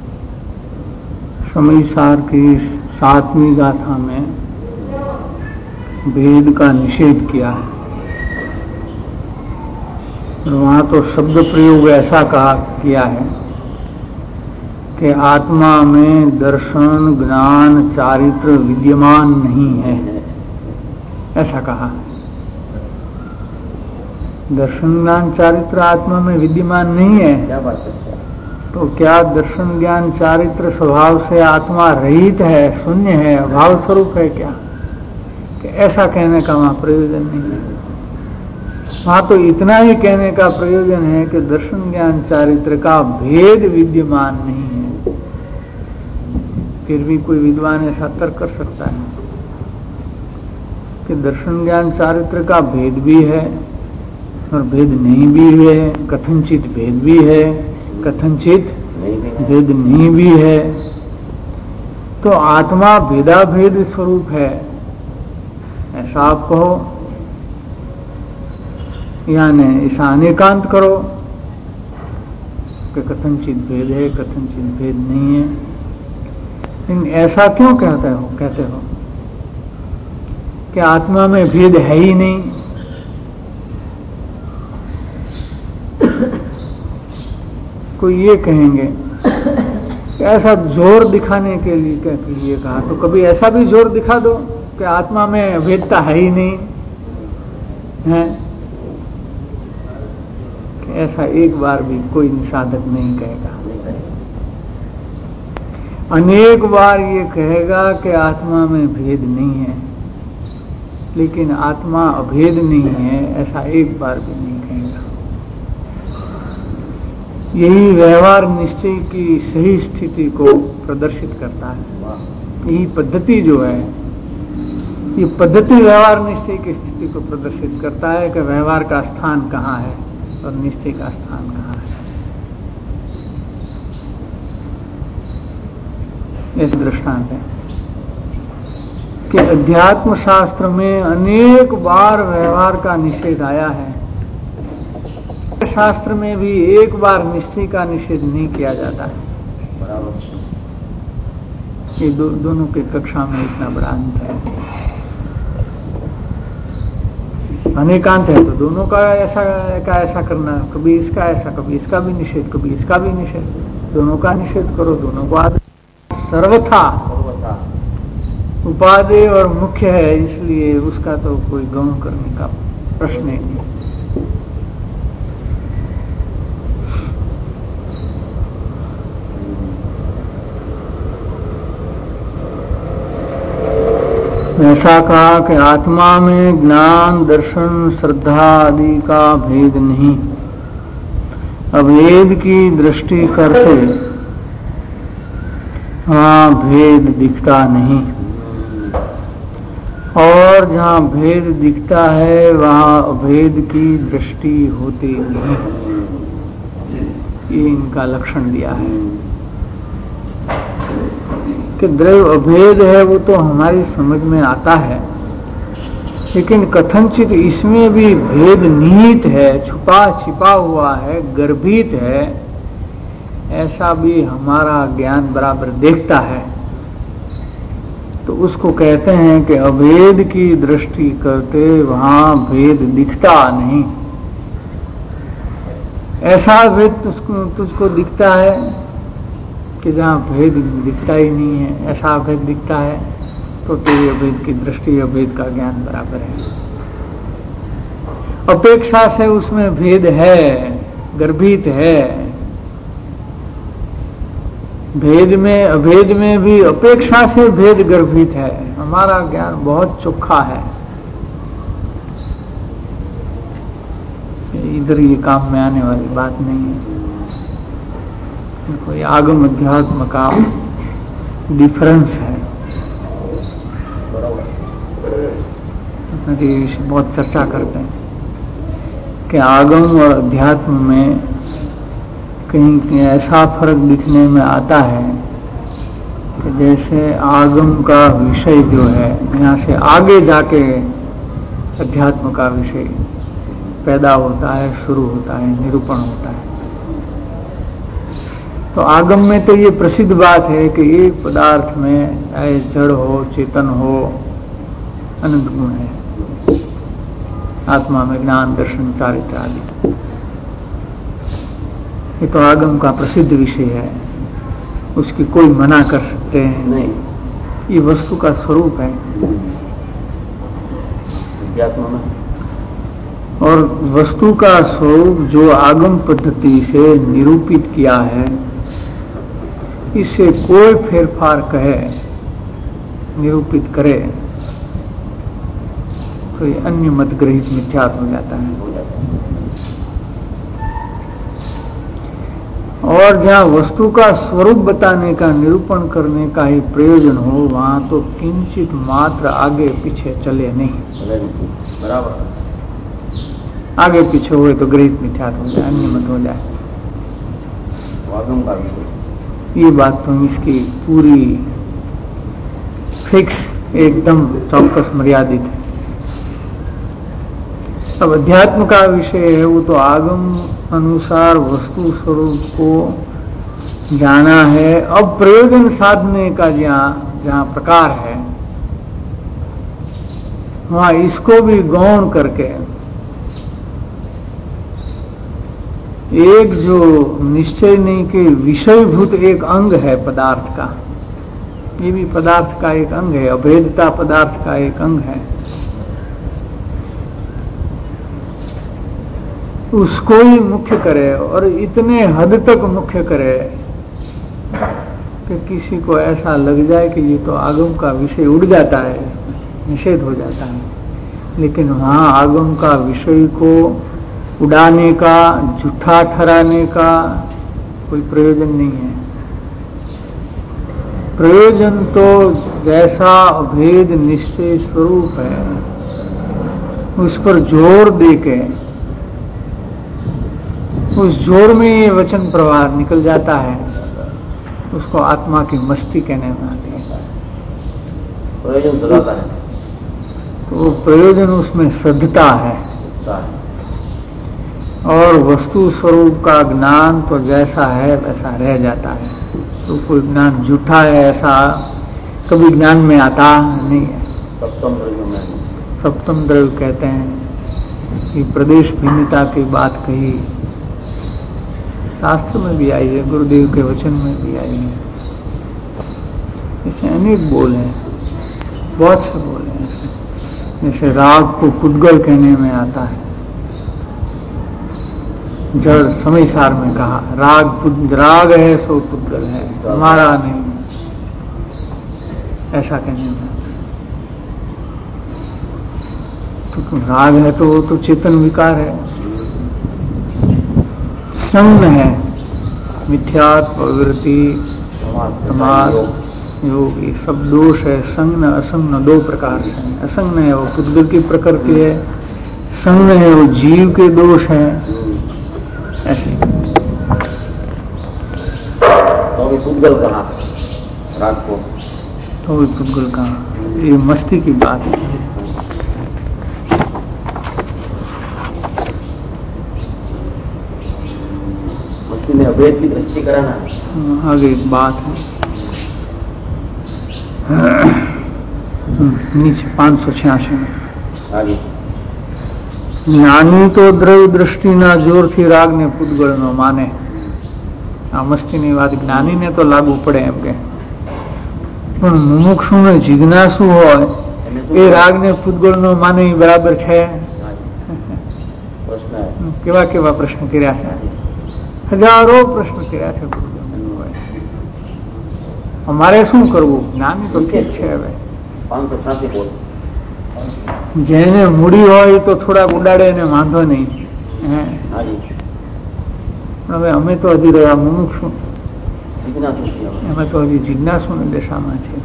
Speaker 2: समयसार की सातवीं गाथा में भेद का निषेध किया है। वहां तो शब्द प्रयोग ऐसा कहा किया है कि आत्मा में दर्शन, ज्ञान, चारित्र विद्यमान नहीं है, ऐसा कहा। दर्शन, ज्ञान, चारित्र आत्मा में विद्यमान नहीं है,
Speaker 3: क्या बात है?
Speaker 2: तो क्या दर्शन, ज्ञान, चारित्र स्वभाव से आत्मा रहित है, शून्य है, अभाव स्वरूप है क्या? कि ऐसा कहने का वहां प्रयोजन नहीं है। वहां तो इतना ही कहने का प्रयोजन है कि दर्शन, ज्ञान, चारित्र का भेद विद्यमान नहीं है। फिर भी कोई विद्वान ऐसा तर्क कर सकता है। कि दर्शन ज्ञान चारित्र का भेद भी है और भेद नहीं भी है, कथनचित भेद भी है, कथनचित भेद नहीं भी है। तो आत्मा भेदा भेद स्वरूप है ऐसा आप कहो, यानी ऐसा अनेकांत करो कि कथनचित भेद है, कथनचित भेद नहीं है। लेकिन ऐसा क्यों कहते हो कहते हो कि आत्मा में भेद है ही नहीं? कोई ये कहेंगे कि ऐसा जोर दिखाने के लिए के लिए कहा, तो कभी ऐसा भी जोर दिखा दो कि आत्मा में भेदता है ही नहीं है। कि ऐसा एक बार भी कोई साधक नहीं कहेगा। अनेक बार ये कहेगा कि आत्मा में भेद नहीं है, लेकिन आत्मा अभेद नहीं है ऐसा एक बार भी नहीं कहेगा। यही व्यवहार निश्चय की सही स्थिति को प्रदर्शित करता है। यही पद्धति जो है, ये पद्धति व्यवहार निश्चय की स्थिति को प्रदर्शित करता है कि व्यवहार का स्थान कहाँ है और निश्चय का स्थान कहाँ है। इस दृष्टांत है कि अध्यात्म शास्त्र में अनेक बार व्यवहार का निषेध आया है, शास्त्र में भी एक बार निश्चय का निषेध नहीं किया जाता है। ये दो, दोनों के कक्षा में इतना बड़ा अंतर है। अनेकांत है तो दोनों का ऐसा का ऐसा करना, कभी इसका ऐसा, कभी इसका भी निषेध, कभी इसका भी निषेध। दोनों का निषेध करो, दोनों को आदर। सर्वथा उपादेय और मुख्य है, इसलिए उसका तो कोई गौण करने का प्रश्न ही नहीं। ऐसा कहा कि आत्मा में ज्ञान, दर्शन, श्रद्धा आदि का भेद नहीं, अभेद की दृष्टि करते वहां भेद दिखता नहीं, और जहां भेद दिखता है वहां अभेद की दृष्टि होती नहीं। ये इनका लक्षण दिया है कि द्रव्य अभेद है वो तो हमारी समझ में आता है, लेकिन कथनचित इसमें भी भेद निहित है, छुपा छिपा हुआ है, गर्भित है, ऐसा भी हमारा ज्ञान बराबर देखता है। तो उसको कहते हैं कि अभेद की दृष्टि करते वहां भेद दिखता नहीं। ऐसा भेद तुझको तुझको दिखता है कि जहां भेद दिखता ही नहीं है, ऐसा भेद दिखता है तो तेरी अभेद की दृष्टि अभेद का ज्ञान बराबर है। अपेक्षा से उसमें भेद है, गर्भित है। भेद में अभेद में भी अपेक्षा से भेद गर्भित है। हमारा ज्ञान बहुत चोखा है, इधर ये काम में आने वाली बात नहीं है। कोई आगम अध्यात्म का डिफरेंस है, बहुत चर्चा करते हैं कि आगम और अध्यात्म में कहीं कहीं ऐसा फर्क दिखने में आता है कि जैसे आगम का विषय जो है यहाँ से आगे जाके अध्यात्म का विषय पैदा होता है, शुरू होता है, निरूपण होता है। तो आगम में तो ये प्रसिद्ध बात है कि एक पदार्थ में चाहे जड़ हो, चेतन हो, अनंत गुण है। आत्मा में ज्ञान, दर्शन, चारित्र आदि, ये तो आगम का प्रसिद्ध विषय है, उसकी कोई मना कर सकते हैं नहीं। ये वस्तु का स्वरूप है। और वस्तु का स्वरूप जो आगम पद्धति से निरूपित किया है, इससे कोई फेरफार कहे, निरूपित करे तो ये अन्य मत ग्रहित मिथ्यात्व हो जाता है। और जहाँ वस्तु का स्वरूप बताने का, निरूपण करने का ही प्रयोजन हो, वहां तो किंचित मात्र आगे पीछे चले नहीं।
Speaker 3: बराबर।
Speaker 2: आगे पीछे हुए तो गृहित मिथ्यात्व हो जाए, अन्यमत हो जाए।
Speaker 3: आगम का विषय,
Speaker 2: ये बात तो इसकी पूरी फिक्स, एकदम चौकस मर्यादित है। अब अध्यात्म का विषय है, वो तो आगम अनुसार वस्तु स्वरूप को जाना है। अब प्रयोजन साधने का जहाँ जहाँ प्रकार है, वहां इसको भी गौण करके एक जो निश्चय नहीं के विषयभूत एक अंग है पदार्थ का, ये भी पदार्थ का एक अंग है, अभेदता पदार्थ का एक अंग है, उसको ही मुख्य करे। और इतने हद तक मुख्य करे कि किसी को ऐसा लग जाए कि ये तो आगम का विषय उड़ जाता है, निषेध हो जाता है। लेकिन वहां आगम का विषय को उड़ाने का, झूठा ठहराने का कोई प्रयोजन नहीं है। प्रयोजन तो जैसा भेद निश्चय स्वरूप है, उस पर जोर देके, उस जोर में ये वचन प्रवाह निकल जाता है, उसको आत्मा की मस्ती कहने में आती है।
Speaker 3: प्रयोजन सदाता है,
Speaker 2: तो प्रयोजन उसमें सद्धता है। और वस्तु स्वरूप का ज्ञान तो जैसा है वैसा रह जाता है। तो कोई ज्ञान झूठा है ऐसा कभी ज्ञान में आता नहीं है।
Speaker 3: सप्तम द्रव्य में,
Speaker 2: सप्तम द्रव्य कहते हैं कि प्रदेश भिन्नता की बात कही, शास्त्र में भी आई है, गुरुदेव के वचन में भी आई है। ऐसे अनेक बोल हैं, बहुत से बोल हैं। जैसे राग को पुद्गल कहने में आता है, जड़ समय सार में कहा राग राग है सो पुद्गल है, हमारा नहीं, ऐसा कहने में। तो राग है तो वो तो चेतन विकार है, संग है, मिथ्यात्व, प्रवृत्ति, समाज, योग, ये सब दोष है। संग असंग दो प्रकार से है। असंग है वो पुद्गल की प्रकृति है, संग है वो जीव के दोष है। ऐसे
Speaker 3: तो भी पुद्गल कहा राग को,
Speaker 2: तो भी पुद्गल कहा, ये मस्ती की बात है।
Speaker 3: में अभेद की दृष्टि कराना।
Speaker 2: आगे एक बात है, नीचे पांच सौ छियासी में
Speaker 3: आगे,
Speaker 2: ज्ञानी तो द्रव्य दृष्टि ना जोर थी राग ने पुद्गल नो माने। आ मस्ती ની વાત જ્ઞાનીને તો લાગુ પડે એમ કે, પણ મુમુક્ષુને જિજ્ઞાસુ હોય એ રાગને પુદ્ગલનો માને એ બરાબર છે? કેવા કેવા પ્રશ્ન કર્યા છે, હજારો પ્રશ્ન કર્યા છે। અમારે શું કરવું? જ્ઞાની તો ઠીક છે, હવે જેને મૂડી હોય તો થોડાક ઉડાડે ને વાંધો નહીં। હવે અમે તો હજી રહ્યા મુમુક્ષુ, એમાં તો હજી જિજ્ઞાસુની દશામાં છે।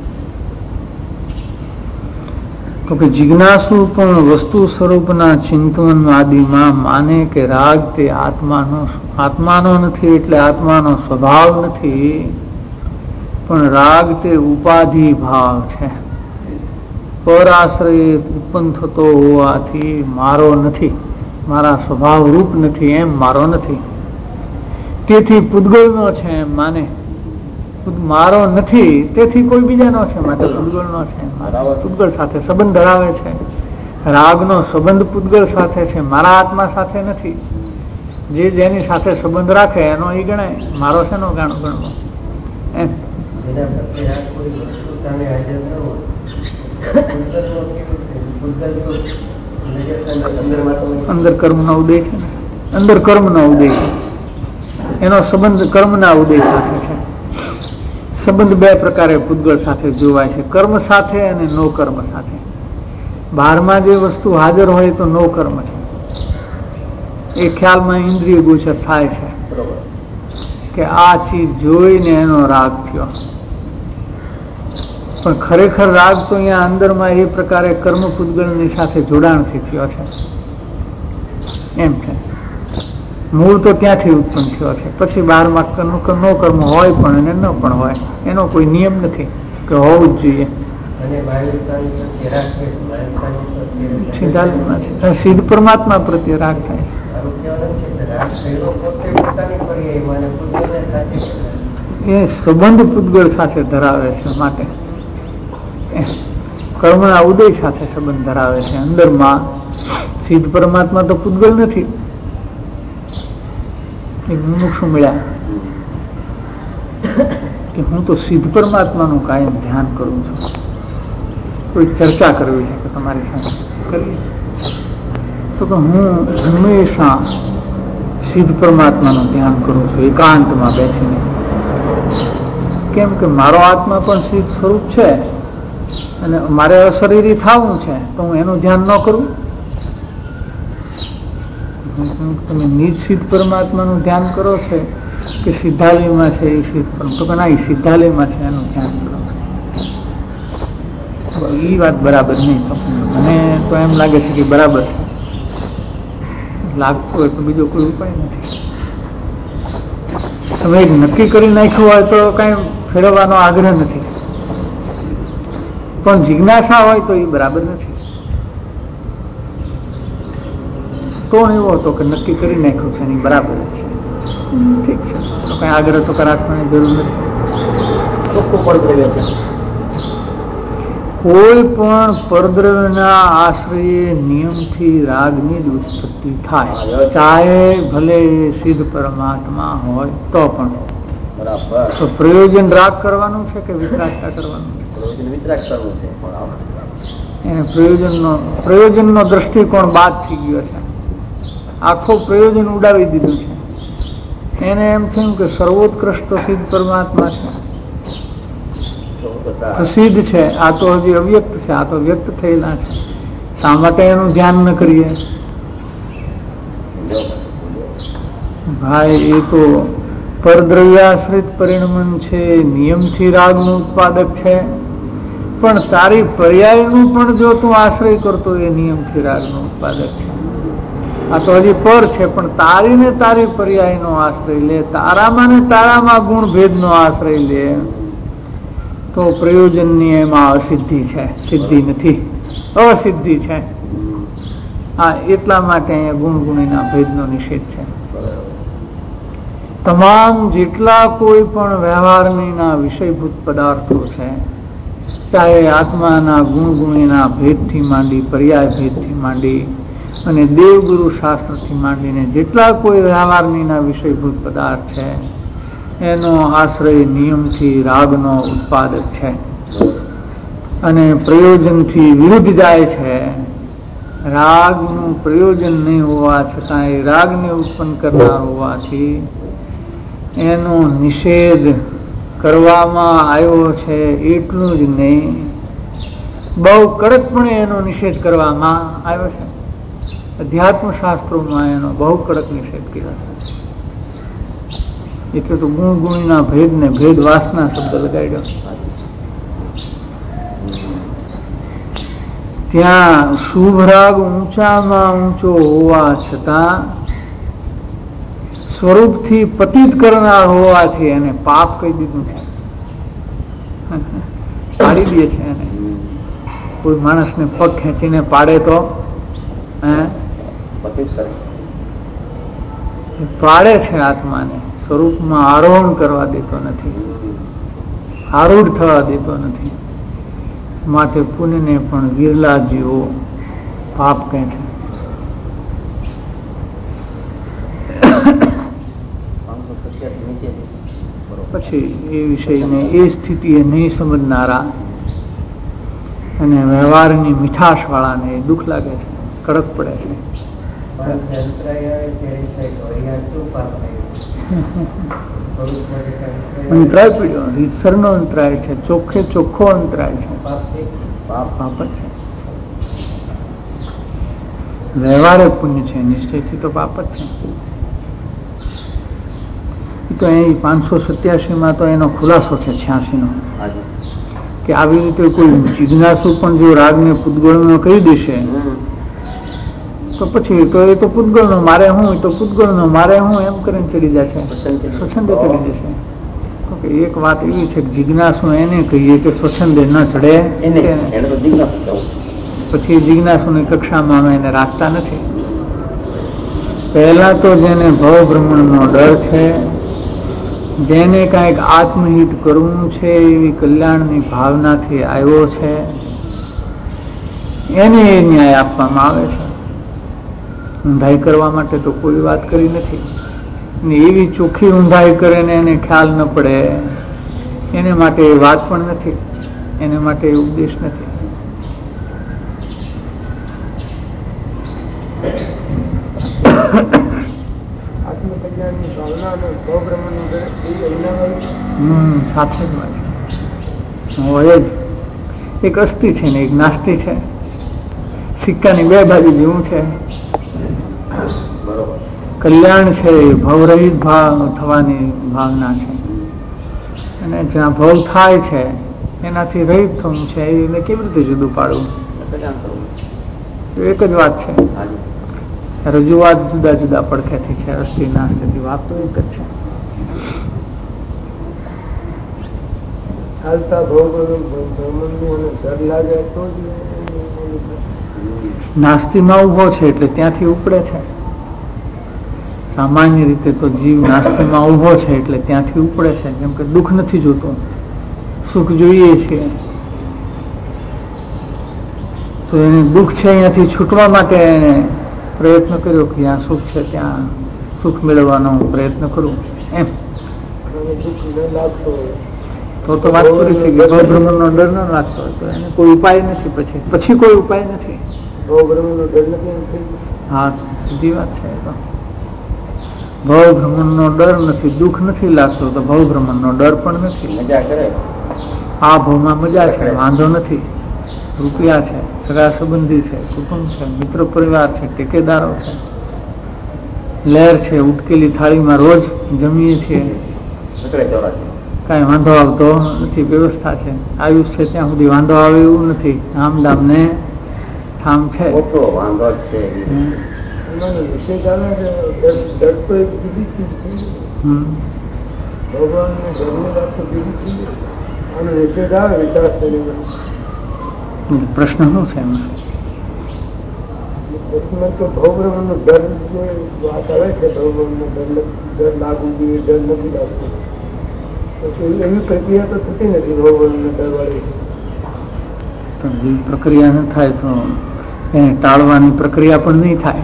Speaker 2: તો કે જિજ્ઞાસુ પણ વસ્તુ સ્વરૂપના ચિંતન આદિમાં માને કે રાગ તે આત્માનો આત્માનો નથી, એટલે આત્માનો સ્વભાવ નથી, પણ રાગ તે ઉપાધિ ભાવ છે। પરાશ્રય ઉત્પન્ન થતો હોવાથી મારો નથી, મારા સ્વભાવ રૂપ નથી, એમ મારો નથી, તેથી પૂદગલનો છે એમ માને। મારો નથી તેથી કોઈ બીજાનો છે, માટે પૂદગલનો છે। પૂદગલ સાથે સંબંધ ધરાવે છે, રાગનો સંબંધ પૂદગલ સાથે છે, મારા આત્મા સાથે નથી। જે જેની સાથે સંબંધ રાખે એનો એ ગણાય, મારો શેનો ગાણો ગણવો એમ। અંદર કર્મ નો ઉદય છે ને, અંદર કર્મ નો ઉદય છે, એનો સંબંધ કર્મ ના ઉદય સાથે છે। સંબંધ બે પ્રકારે પૂદગલ સાથે જોવાય છે, કર્મ સાથે અને નો કર્મ સાથે। બહારમાં જે વસ્તુ હાજર હોય તો નો કર્મ છે, એ ખ્યાલમાં ઇન્દ્રિય ગોચર થાય છે કે કે આ ચીજ જોઈને એનો રાગ થયો, પણ ખરેખર રાગ તો અહીંયા અંદરમાં એ પ્રકારે કર્મ પૂતગલની સાથે જોડાણથી થયો છે એમ છે. મૂળ તો ત્યાંથી ઉત્પન્ન થયો છે. પછી બહારમાં કર્મ નો કર્મ હોય પણ અને ન પણ હોય, એનો કોઈ નિયમ નથી કે હોવું જ જોઈએ. સિદ્ધ પરમાત્મા પ્રત્યે રાગ થાય છે, એ સંબંધ પૂતગળ સાથે ધરાવે છે, માટે કર્મના ઉદય સાથે સંબંધ ધરાવે છે. અંદરમાં સિદ્ધ પરમાત્મા તો પૂતગળ નથી. મુમુક્ષુ મળ્યા કે હું તો સિદ્ધ પરમાત્માનું કાયમ ધ્યાન કરું છું. કોઈ ચર્ચા કરવી છે કે તમારી સાથે કરવી, તો કે હું હંમેશા સિદ્ધ પરમાત્માનું ધ્યાન કરું છું એકાંતમાં બેસીને. કેમ કે મારો આત્મા પણ સિદ્ધ સ્વરૂપ છે અને મારે અશરીરી થવું છે, તો હું એનું ધ્યાન ન કરું? તમે નિજ સિદ્ધ પરમાત્માનું ધ્યાન કરો છો કે સિદ્ધાલયમાં છે એ સિદ્ધ પરમ, તો કે ના, એ સિદ્ધાલયમાં છે એનું ધ્યાન કરો. એ વાત બરાબર નહીં. મને તો એમ લાગે છે કે બરાબર છે. લાગતું હોય તો બીજો કોઈ ઉપાય નથી. તમે નક્કી કરી નાખ્યું હોય તો કઈ ફેરવવાનો આગ્રહ નથી, પણ જિજ્ઞાસા હોય તો એ બરાબર નથી. કોણ એવો હતો કે નક્કી કરી નાખ્યું છે એની બરાબર છે, ઠીક છે, તો કઈ આગ્રહ તો રાખવાની જરૂર નથી. કોઈ પણ પરદ્રવ્યના આશ્રયે નિયમથી રાગની જ ઉત્પત્તિ થાય, ચાહે ભલે સિદ્ધ પરમાત્મા હોય તો પણ. તો પ્રયોજન રાગ કરવાનું છે કે વિતરાગતા કરવાનું છે?
Speaker 3: વિતરાગ કરવું છે.
Speaker 2: એને પ્રયોજનનો પ્રયોજનનો દ્રષ્ટિકોણ બાદ થઈ ગયો છે. આખો પ્રયોજન ઉડાવી દીધું છે. એને એમ થયું કે સર્વોત્કૃષ્ટ સિદ્ધ પરમાત્મા છે, પ્રસિદ્ધ છે, આ તો હજી અવ્યક્ત છે, આ તો વ્યક્ત થયેલા છે, શા માટે એનું ધ્યાન ન કરીએ? ભાઈ, એ તો પરદ્રવ્યાશ્રિત પરિણમન છે, નિયમથી રાગનું ઉત્પાદક છે, પણ તારી પર્યાયનું પણ જો તું આશ્રય કરતો એ નિયમથી રાગનું ઉત્પાદક છે. આ તો હજી પર છે, પણ તારી ને તારી પર્યાયનો આશ્રય લે, તારામાં ને તારામાં ગુણ ભેદનો આશ્રય લે, તો પ્રયોજનની એમાં અસિદ્ધિ છે, સિદ્ધિ નથી, અસિદ્ધિ છે. હા, એટલા માટે અહીંયા ગુણ ગુણીના ભેદનો નિષેધ છે. તમામ જેટલા કોઈ પણ વ્યવહારના વિષયભૂત પદાર્થો છે, ચાહે આત્માના ગુણ ગુણીના ભેદથી માંડી, પર્યાય ભેદથી માંડી અને દેવગુરુ શાસ્ત્રથી માંડીને જેટલા કોઈ વ્યવહારના વિષયભૂત પદાર્થ છે, એનો આશ્રય નિયમથી રાગનો ઉત્પાદક છે અને પ્રયોજનથી વિરુદ્ધ જાય છે. રાગનું પ્રયોજન નહીં હોવા છતાં એ રાગને ઉત્પન્ન કરનાર હોવાથી એનો નિષેધ કરવામાં આવ્યો છે. એટલું જ નહીં, બહુ કડકપણે એનો નિષેધ કરવામાં આવ્યો છે. અધ્યાત્મ શાસ્ત્રોમાં એનો બહુ કડક નિષેધ કર્યો છે. એટલે તો ગુણ ગુણીના ભેદ ને ભેદ વાસના શબ્દ લગાડ્યો. ત્યાં શુભ રાગ ઊંચામાં ઊંચો હોવા છતાં સ્વરૂપથી પતિત કરનાર હોવાથી એને પાપ કહી દીધું છે, પાડી દે છે એને. કોઈ માણસને પગ ખેંચીને પાડે તો પાડે છે આત્માને, સ્વરૂપમાં આરોહણ કરવા દેતો નથી, આરૂઢ થવા દેતો નથી. માટે પુણ્યને પણ વિરલા જીવો પાપ કહે છે. પછી એ વિષયને એ સ્થિતિએ નહીં સમજનારા અને વ્યવહારની મીઠાશ વાળાને દુઃખ લાગે છે, કડક પડે છે. અંતરાય પીડ્યો, રીતસરનો અંતરાય છે, ચોખ્ખે ચોખ્ખો અંતરાય છે, પાપ જ છે. વ્યવહારે પુણ્ય છે, નિશ્ચયથી તો પાપ જ છે. તો અહીં પાંચસો સત્યાસીમાં તો એનો ખુલાસો છે છ્યાસીનો કે આવી રીતે કોઈ જિજ્ઞાસુ પણ જો રાગને પૂતગળનો કહી દેશે તો પછી તો એ તો પૂતગળનો મારે હું તો પૂતગળનો મારે હું એમ કરીને ચડી જશે, સ્વચ્છંદે ચડી જશે. એક વાત એવી છે કે જિજ્ઞાસુ એને કહીએ કે સ્વચ્છંદે ન ચડે, પછી જિજ્ઞાસુની કક્ષામાં અમે એને રાખતા નથી. પહેલા તો જેને ભવ ભ્રમણનો ડર છે, જેને કાંઈક આત્મહિત કરવું છે એવી કલ્યાણની ભાવનાથી આવ્યો છે, એને એ ન્યાય આપવામાં આવે છે. ઊંધાઈ કરવા માટે તો કોઈ વાત કરી નથી. ને એવી ચોખ્ખી ઊંધાઈ કરે ને એને ખ્યાલ ન પડે એને માટે એ વાત પણ નથી, એને માટે એ ઉપદેશ નથી.
Speaker 4: આત્મકલ્યાણની ભાવના અને ભવભ્રમણનો ડર એ અજ્ઞાન
Speaker 2: હમ સાથે જ હોય જ. એક અસ્થિ છે ને એક નાસ્તિ છે, સિક્કાની બે બાજુ જેવું છે. કલ્યાણ છે એ ભવરહિત ભાવ થવાની ભાવના છે, અને જ્યાં ભવ થાય છે એનાથી રહિત થવું છે એને કેવી રીતે જુદું પાડવું? એક જ વાત છે. રજૂઆત જુદા જુદા પડખેથી છે, અસ્થિ નાસ્તિથી વાત તો એક જ છે.
Speaker 4: ચાલતા ભવભ્રમણનું અને ડર લાગે તો જ
Speaker 2: નાસ્તિમાં ઉભો છે એટલે ત્યાંથી ઉપડે છે. સામાન્ય રીતે તો જીવ નાસ્તિમાં ઉભો છે એટલે ત્યાંથી ઉપડે છે. જેમ કે દુઃખ નથી જોતું, સુખ જોઈએ છે, તો એને દુઃખ છે અહીંયાથી છૂટવા માટે એને પ્રયત્ન કર્યો કે જ્યાં સુખ છે ત્યાં સુખ મેળવવાનો હું પ્રયત્ન કરું એમ.
Speaker 4: દુઃખ ન લાગતો હોય
Speaker 2: તો તો વાત પૂરી થઈ ગઈ. ભવભ્રમણનો ડર ન લાગતો હોય તો એને કોઈ ઉપાય નથી, પછી પછી કોઈ ઉપાય નથી.
Speaker 4: ભવભ્રમણનો ડર નથી.
Speaker 2: હા, સીધી વાત છે. તો ભવ ભ્રમણનો ડર નથી, દુઃખ નથી લાગતો તો ભવ ભ્રમણનો ડર પણ નથી.
Speaker 3: મજા કરે
Speaker 2: આ ભવમાં મજા છે, વાંધો નથી. રૂપિયા છે, સગા સંબંધી છે, કુટુંબ છે, મિત્ર પરિવાર છે, ટેકેદારો છે, લહેર છે, ઉટકેલી થાળીમાં રોજ જમીએ છીએ, કાંઈ વાંધો આવતો નથી, વ્યવસ્થા છે. આયુષ છે ત્યાં સુધી વાંધો આવે એવું નથી. આમ દામ ને ઠામ છે.
Speaker 3: વાંધો છે
Speaker 4: વિશેષ આવે છે. ડર તો એક બીજી ચીજ છે, ભગવાનને ડરની વાત તો બીજી ચીજ, અને વિશેષ આવે વિચાર શરીરમાં.
Speaker 2: પ્રશ્ન શું છે એમાં?
Speaker 4: પ્રશ્ન તો ભવભ્રમણનો ડર જે વાત આવે છે, ભવભ્રમણનો ડર ડર લાગવું જોઈએ, ડર નથી લાગતો, પછી એવી પ્રક્રિયા તો થતી નથી ભવભ્રમણનો ડર વાળી.
Speaker 2: પ્રક્રિયા ન થાય તો એને ટાળવાની પ્રક્રિયા પણ નહીં થાય.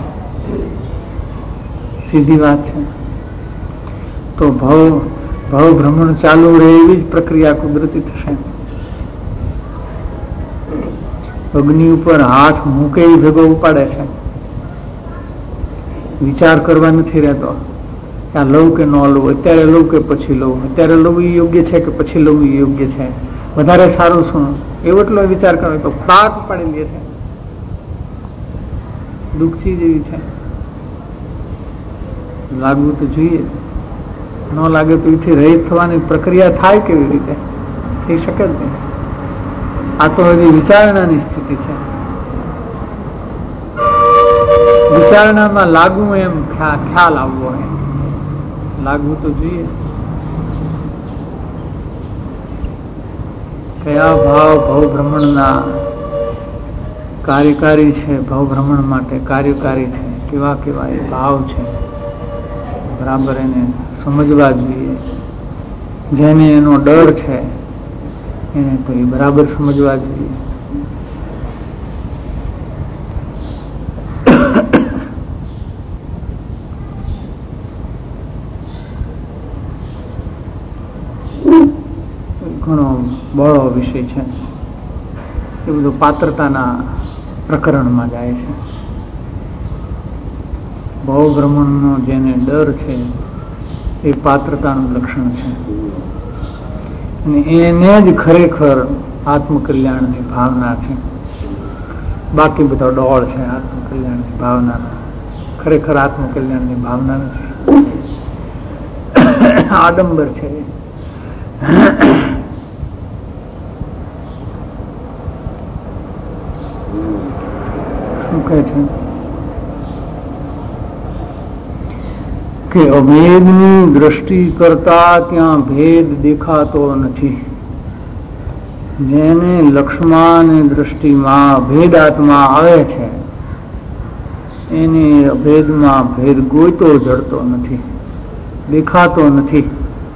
Speaker 2: સીધી વાત છે. તો ભવ ભવ ભ્રમણ ચાલુ રહે એવી જ પ્રક્રિયા કુદરતી થશે. અગ્નિ ઉપર હાથ મૂકે એ ભેગો ઉપાડે છે. વિચાર કરવા નથી રહેતો કે આ લઉં કે ન લઉં, અત્યારે લઉં કે પછી લઉં, અત્યારે લઉં એ યોગ્ય છે કે પછી લઉં એ યોગ્ય છે, વધારે સારું શું, એવો એટલો વિચાર કરો તો ફાટ ઉપાડી લે છે. દુઃખ ચીજ એવી છે, લાગવું તો જોઈએ, ન લાગે તો એથી રહિત થવાની પ્રક્રિયા થાય કેવી રીતે? થઈ શકે જ નહીં. આ તો હજી વિચારણાની સ્થિતિ છે. વિચારણામાં લાગવું એમ ખ્યાલ આવવો એમ લાગવું તો જોઈએ. કયા ભાવ ભવ ભ્રમણના કાર્યકારી છે, ભવ ભ્રમણ માટે કાર્યકારી છે, કેવા કેવા એ ભાવ છે, બરાબર એને સમજવા જોઈએ. જેને એનો ડર છે એને તો એ બરાબર સમજવા જોઈએ. ઘણો બળો વિષય છે, એ બધું પાત્રતાના પ્રકરણમાં જાય છે. ભવ ભ્રમણનો જેને ડર છે એ પાત્રતાનું લક્ષણ છે, અને એને જ ખરેખર આત્મકલ્યાણની ભાવના છે. બાકી બધો ડોળ છે આત્મકલ્યાણની ભાવના, ખરેખર આત્મકલ્યાણની ભાવના નથી. આડંબર છે. શું કહે છે કે અભેદની દ્રષ્ટિ કરતા ત્યાં ભેદ દેખાતો નથી. જેને લક્ષ્મણની દ્રષ્ટિમાં અભેદાત્મા આવે છે એને અભેદમાં ભેદ ગોઈતો જડતો નથી, દેખાતો નથી.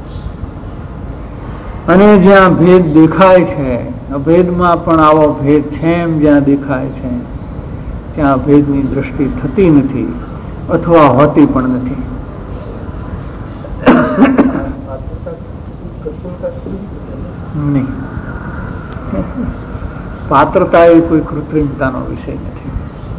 Speaker 2: અને જ્યાં ભેદ દેખાય છે, અભેદમાં પણ આવો ભેદ છે એમ જ્યાં દેખાય છે ત્યાં ભેદની દ્રષ્ટિ થતી નથી અથવા હોતી પણ નથી. નહીં, પાત્રતા એ કોઈ કૃત્રિમતાનો વિષય નથી.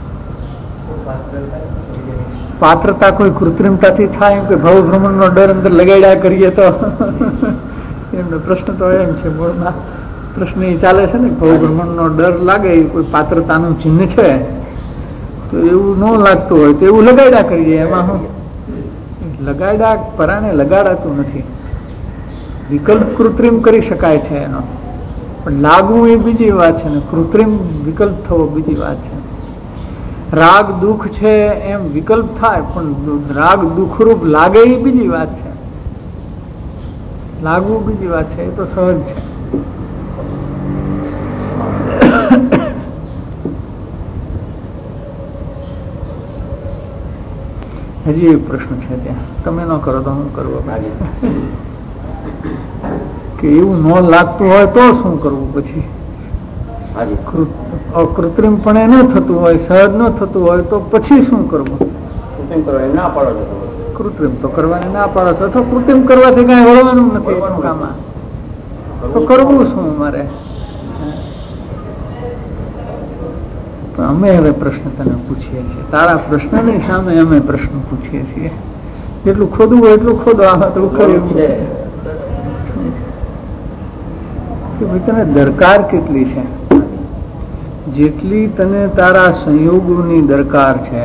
Speaker 2: પાત્રતા કોઈ કૃત્રિમતાથી થાય એમ કે ભવ ભ્રમણનો ડર અંદર લગાડ્યા કરીએ તો એમનો પ્રશ્ન તો એમ છે, મૂળમાં પ્રશ્ન એ ચાલે છે ને, ભવ ભ્રમણનો ડર લાગે એ કોઈ પાત્રતાનું ચિહ્ન છે તો એવું ન લાગતું હોય તો એવું લગાડ્યા કરીએ. એમાં હું લગાડ્યા પરાણે લગાડાતું નથી. વિકલ્પ કૃત્રિમ કરી શકાય છે એનો, પણ લાગવું એ બીજી વાત છે ને કૃત્રિમ વિકલ્પ થવો બીજી વાત છે. રાગ દુઃખ છે એમ વિકલ્પ થાય પણ રાગ દુઃખરૂપ લાગે એ બીજી વાત છે, લાગવું બીજી વાત છે. એ તો સહજ છે. હજી એક પ્રશ્ન છે ત્યાં, તમે ન કરો તો હું કરવો કે એવું ન લાગતું હોય તો શું કરવું? પછી કૃત્રિમપણે ન થતું હોય, સહજ ન થતું હોય તો પછી શું કરવું?
Speaker 3: કૃત્રિમ કરવાની ના પાડો છો.
Speaker 2: કૃત્રિમ તો કરવાની ના પાડો છો, અથવા કૃત્રિમ કરવાથી કઈ વળવાનું નથી કામમાં, તો કરવું શું મારે? પણ અમે હવે પ્રશ્ન તને પૂછીએ છીએ, તારા પ્રશ્નની સામે અમે પ્રશ્ન પૂછીએ છીએ. જેટલું ખોદવું હોય એટલું ખોદો. આમાં તો કર્યું છે કે ભાઈ તને દરકાર કેટલી છે? જેટલી તને તારા સંયોગોની દરકાર છે,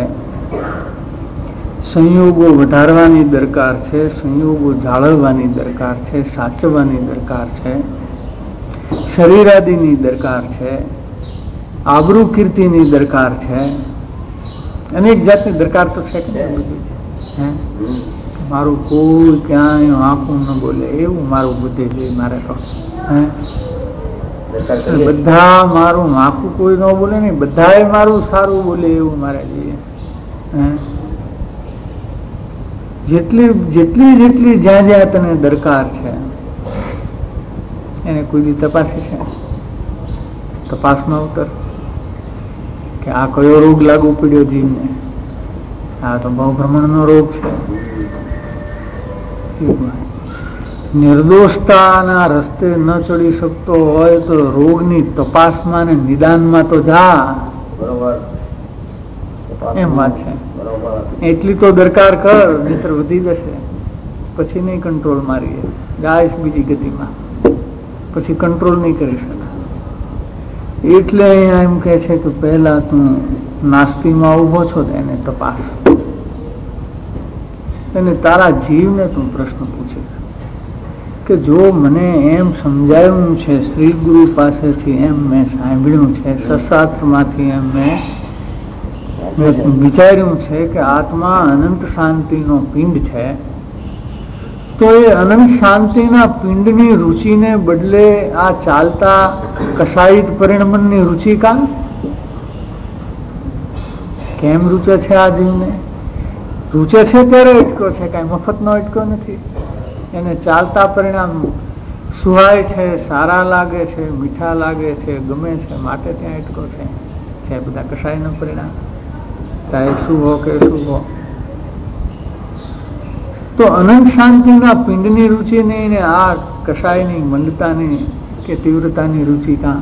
Speaker 2: સંયોગો વધારવાની દરકાર છે, સંયોગો જાળવવાની દરકાર છે, સાચવવાની દરકાર છે, શરીરાદિની દરકાર છે, આબરૂ કીર્તિની દરકાર છે, અનેક જાતની દરકાર તો છે કે હે મારું કોઈ ક્યાંય આંખું ન બોલે એવું મારું બુદ્ધિ જોઈએ મારે તો. હે બધા મારું આંખું કોઈ ન બોલે નહીં, બધાએ મારું સારું બોલે એવું મારે જોઈએ. હે જેટલી જેટલી જેટલી જ્યાં જ્યાં તને દરકાર છે એને કોઈ દી તપાસી છે? તપાસમાં ઉતર કે આ કયો રોગ લાગુ પડ્યો જીવને. આ તો બહુ ભ્રમણનો રોગ છે. નિર્દોષતાના રસ્તે ન ચડી શકતો હોય તો રોગની તપાસમાં ને નિદાનમાં તો જા.
Speaker 3: બરોબર,
Speaker 2: એમ વાત છે. એટલી તો દરકાર કર, નહીતર વધી જશે. પછી નહીં કંટ્રોલ મારીએ, જાય બીજી ગતિમાં, પછી કંટ્રોલ નહીં કરી શકે. એટલે અહીંયા એમ કે છે કે પહેલા તું નાસ્તીમાં ઉભો છો તો એને તપાસ, અને તારા જીવને તું પ્રશ્ન પૂછે કે જો મને એમ સમજાયું છે, શ્રી ગુરુ પાસેથી એમ મેં સાંભળ્યું છે, સત્શાસ્ત્રમાંથી એમ મેં વિચાર્યું છે કે આત્મા અનંત શાંતિનો પિંડ છે, તો એ અનંત શાંતિના પિંડની રુચિને બદલે આ ચાલતા કસાયિત પરિણમનની રુચિ કા કેમ રૂચે છે? આ જીવને રૂચે છે ત્યારે અટકો છે, કઈ મફતનો અટકો નથી. એને ચાલતા પરિણામ સુહાય છે, સારા લાગે છે, મીઠા લાગે છે, ગમે છે, માટે ત્યાં અટકો છે. છે બધા કસાયના પરિણામ, ચાહે શુભ હો કે શુભ હો. તો અનંત શાંતિના પિંડની રુચિ નહીં ને આ કસાયની મંદતાની કે તીવ્રતાની રુચિ કાં?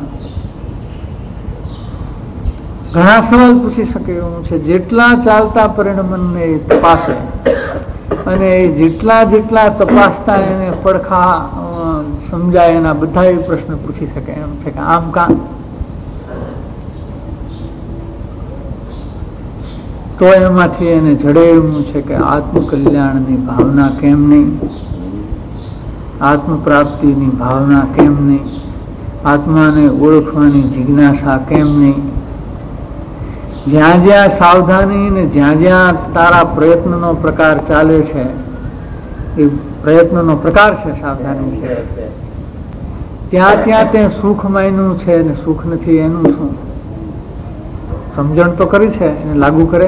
Speaker 2: ઘણા સવાલ પૂછી શકે એવું છે. જેટલા ચાલતા પરિણમને તપાસે અને જેટલા જેટલા તપાસતા એને પડખા સમજાય એના બધા એ પ્રશ્ન પૂછી શકે એમ છે કે આમ કાં? તો એમાંથી એને જડે એવું છે કે આત્મકલ્યાણની ભાવના કેમ નહીં? આત્મ પ્રાપ્તિની ભાવના કેમ નહીં, આત્માને ઓળખવાની જિજ્ઞાસા કેમ નહીં? જ્યાં જ્યાં સાવધાની ને જ્યાં જ્યાં તારા પ્રયત્નનો પ્રકાર ચાલે છે, એ પ્રયત્નનો પ્રકાર છે, સાવધાની છે, ત્યાં ત્યાં તે સુખ માન્યું છે ને સુખ નથી એનું શું? સમજણ તો કરી છે, એને લાગુ કરે.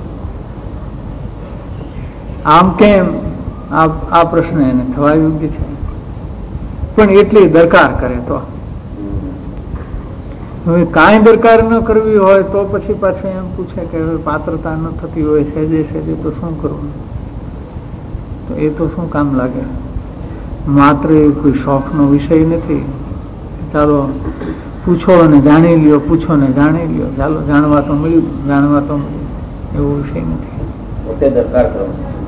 Speaker 2: આમ કેમ આ પ્રશ્ન એને થવા યોગ્ય છે, પણ એટલી દરકાર કરે તો. હવે કાંઈ દરકાર ન કરવી હોય તો પછી પાછું એમ પૂછે કે હવે પાત્રતા ન થતી હોય સહેજે સહેજે તો શું કરવું? તો એ તો શું કામ લાગે? માત્ર એ કોઈ શોખનો વિષય નથી. ચાલો પૂછો અને જાણી લ્યો, પૂછો ને જાણી લ્યો, ચાલો જાણવા તો મળ્યું, જાણવા તો મળ્યું, એવો વિષય નથી.
Speaker 3: પોતે દરકાર કરો.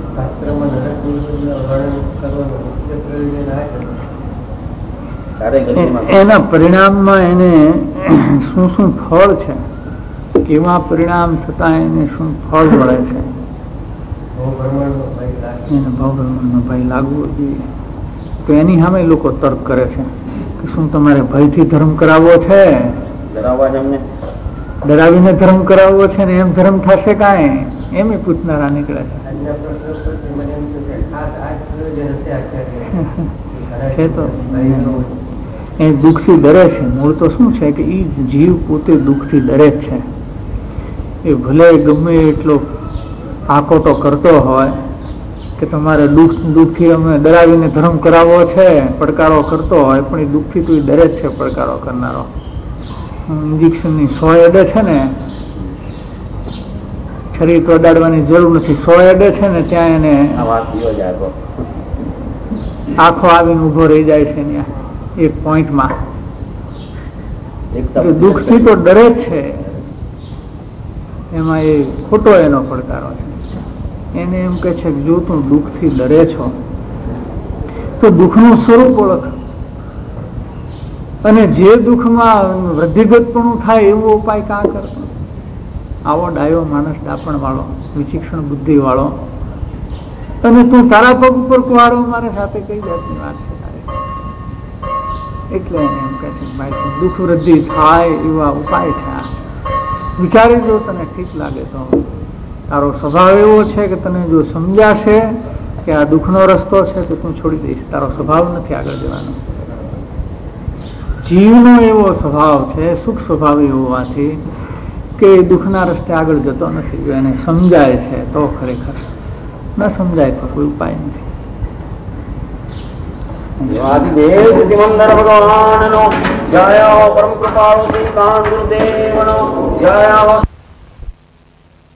Speaker 2: એના પરિણામમાં એને શું શું ફળ છે, કેવા પરિણામ થતા એને શું ફળ મળે છે, એને ભવભ્રમણનો ભય લાગવો જોઈએ. તો એની સામે લોકો તર્ક કરે છે કે શું તમારે ભયથી ધર્મ કરાવવો છે? ડરાવીને ધર્મ કરાવવો છે ને એમ ધર્મ થશે કાંઈ? એમ પૂછનારા નીકળે છે. તો એ દુઃખથી ડરે છે. મૂળ તો શું છે કે એ જીવ પોતે દુઃખથી ડરે જ છે. એ ભલે ગમે એટલો આકોટો કરતો હોય કે તમારે દુઃખ દુઃખથી અમે ડરાવીને ધર્મ કરાવવો છે, પડકારો કરતો હોય, પણ એ દુઃખથી તો એ ડરે જ છે. પડકારો કરનારો ઇન્જેક્શનની સો એડે છે ને, શરીર તો અડાડવાની જરૂર નથી, સો એડે છે ને ત્યાં એને આંખો આવીને ઉભો રહી જાય છે ત્યાં એક પોઈન્ટમાં. દુઃખથી તો ડરે જ છે. એમાં એ ખોટો એનો પડકારો છે. એને એમ કહે છે કે જો તું દુઃખથી ડરે છો તો દુઃખનું સ્વરૂપ ઓળખ, અને જે દુઃખમાં વૃદ્ધિગતપણું થાય એવો ઉપાય કાં કરતો? આવો ડાયો માણસ, ડાપણ વાળો, વિચિક્ષણ બુદ્ધિ વાળો, અને તું તારા પગ ઉપર કુવાડો મારે સાથે કઈ જાતની વાત છે તારે? એટલે એને એમ કહે છે ભાઈ તું દુઃખ વૃદ્ધિ થાય એવા ઉપાય છે, આ વિચારી જો, તને ઠીક લાગે તો. તારો સ્વભાવ એવો છે કે તને જો સમજાશે કે આ દુઃખનો રસ્તો છે તો તું છોડી દઈશ. તારો સ્વભાવ નથી આગળ જવાનો. જીવનો એવો સ્વભાવ છે, સુખ સ્વભાવ હોવાથી કે દુઃખના રસ્તે આગળ જતો નથી. જો એને સમજાય છે તો ખરેખર, ન સમજાય તો કોઈ ઉપાય નથી.
Speaker 3: ભગવાન નો જય, પરમ કૃપાળુ શ્રી કાન ગુરુદેવ નો જય.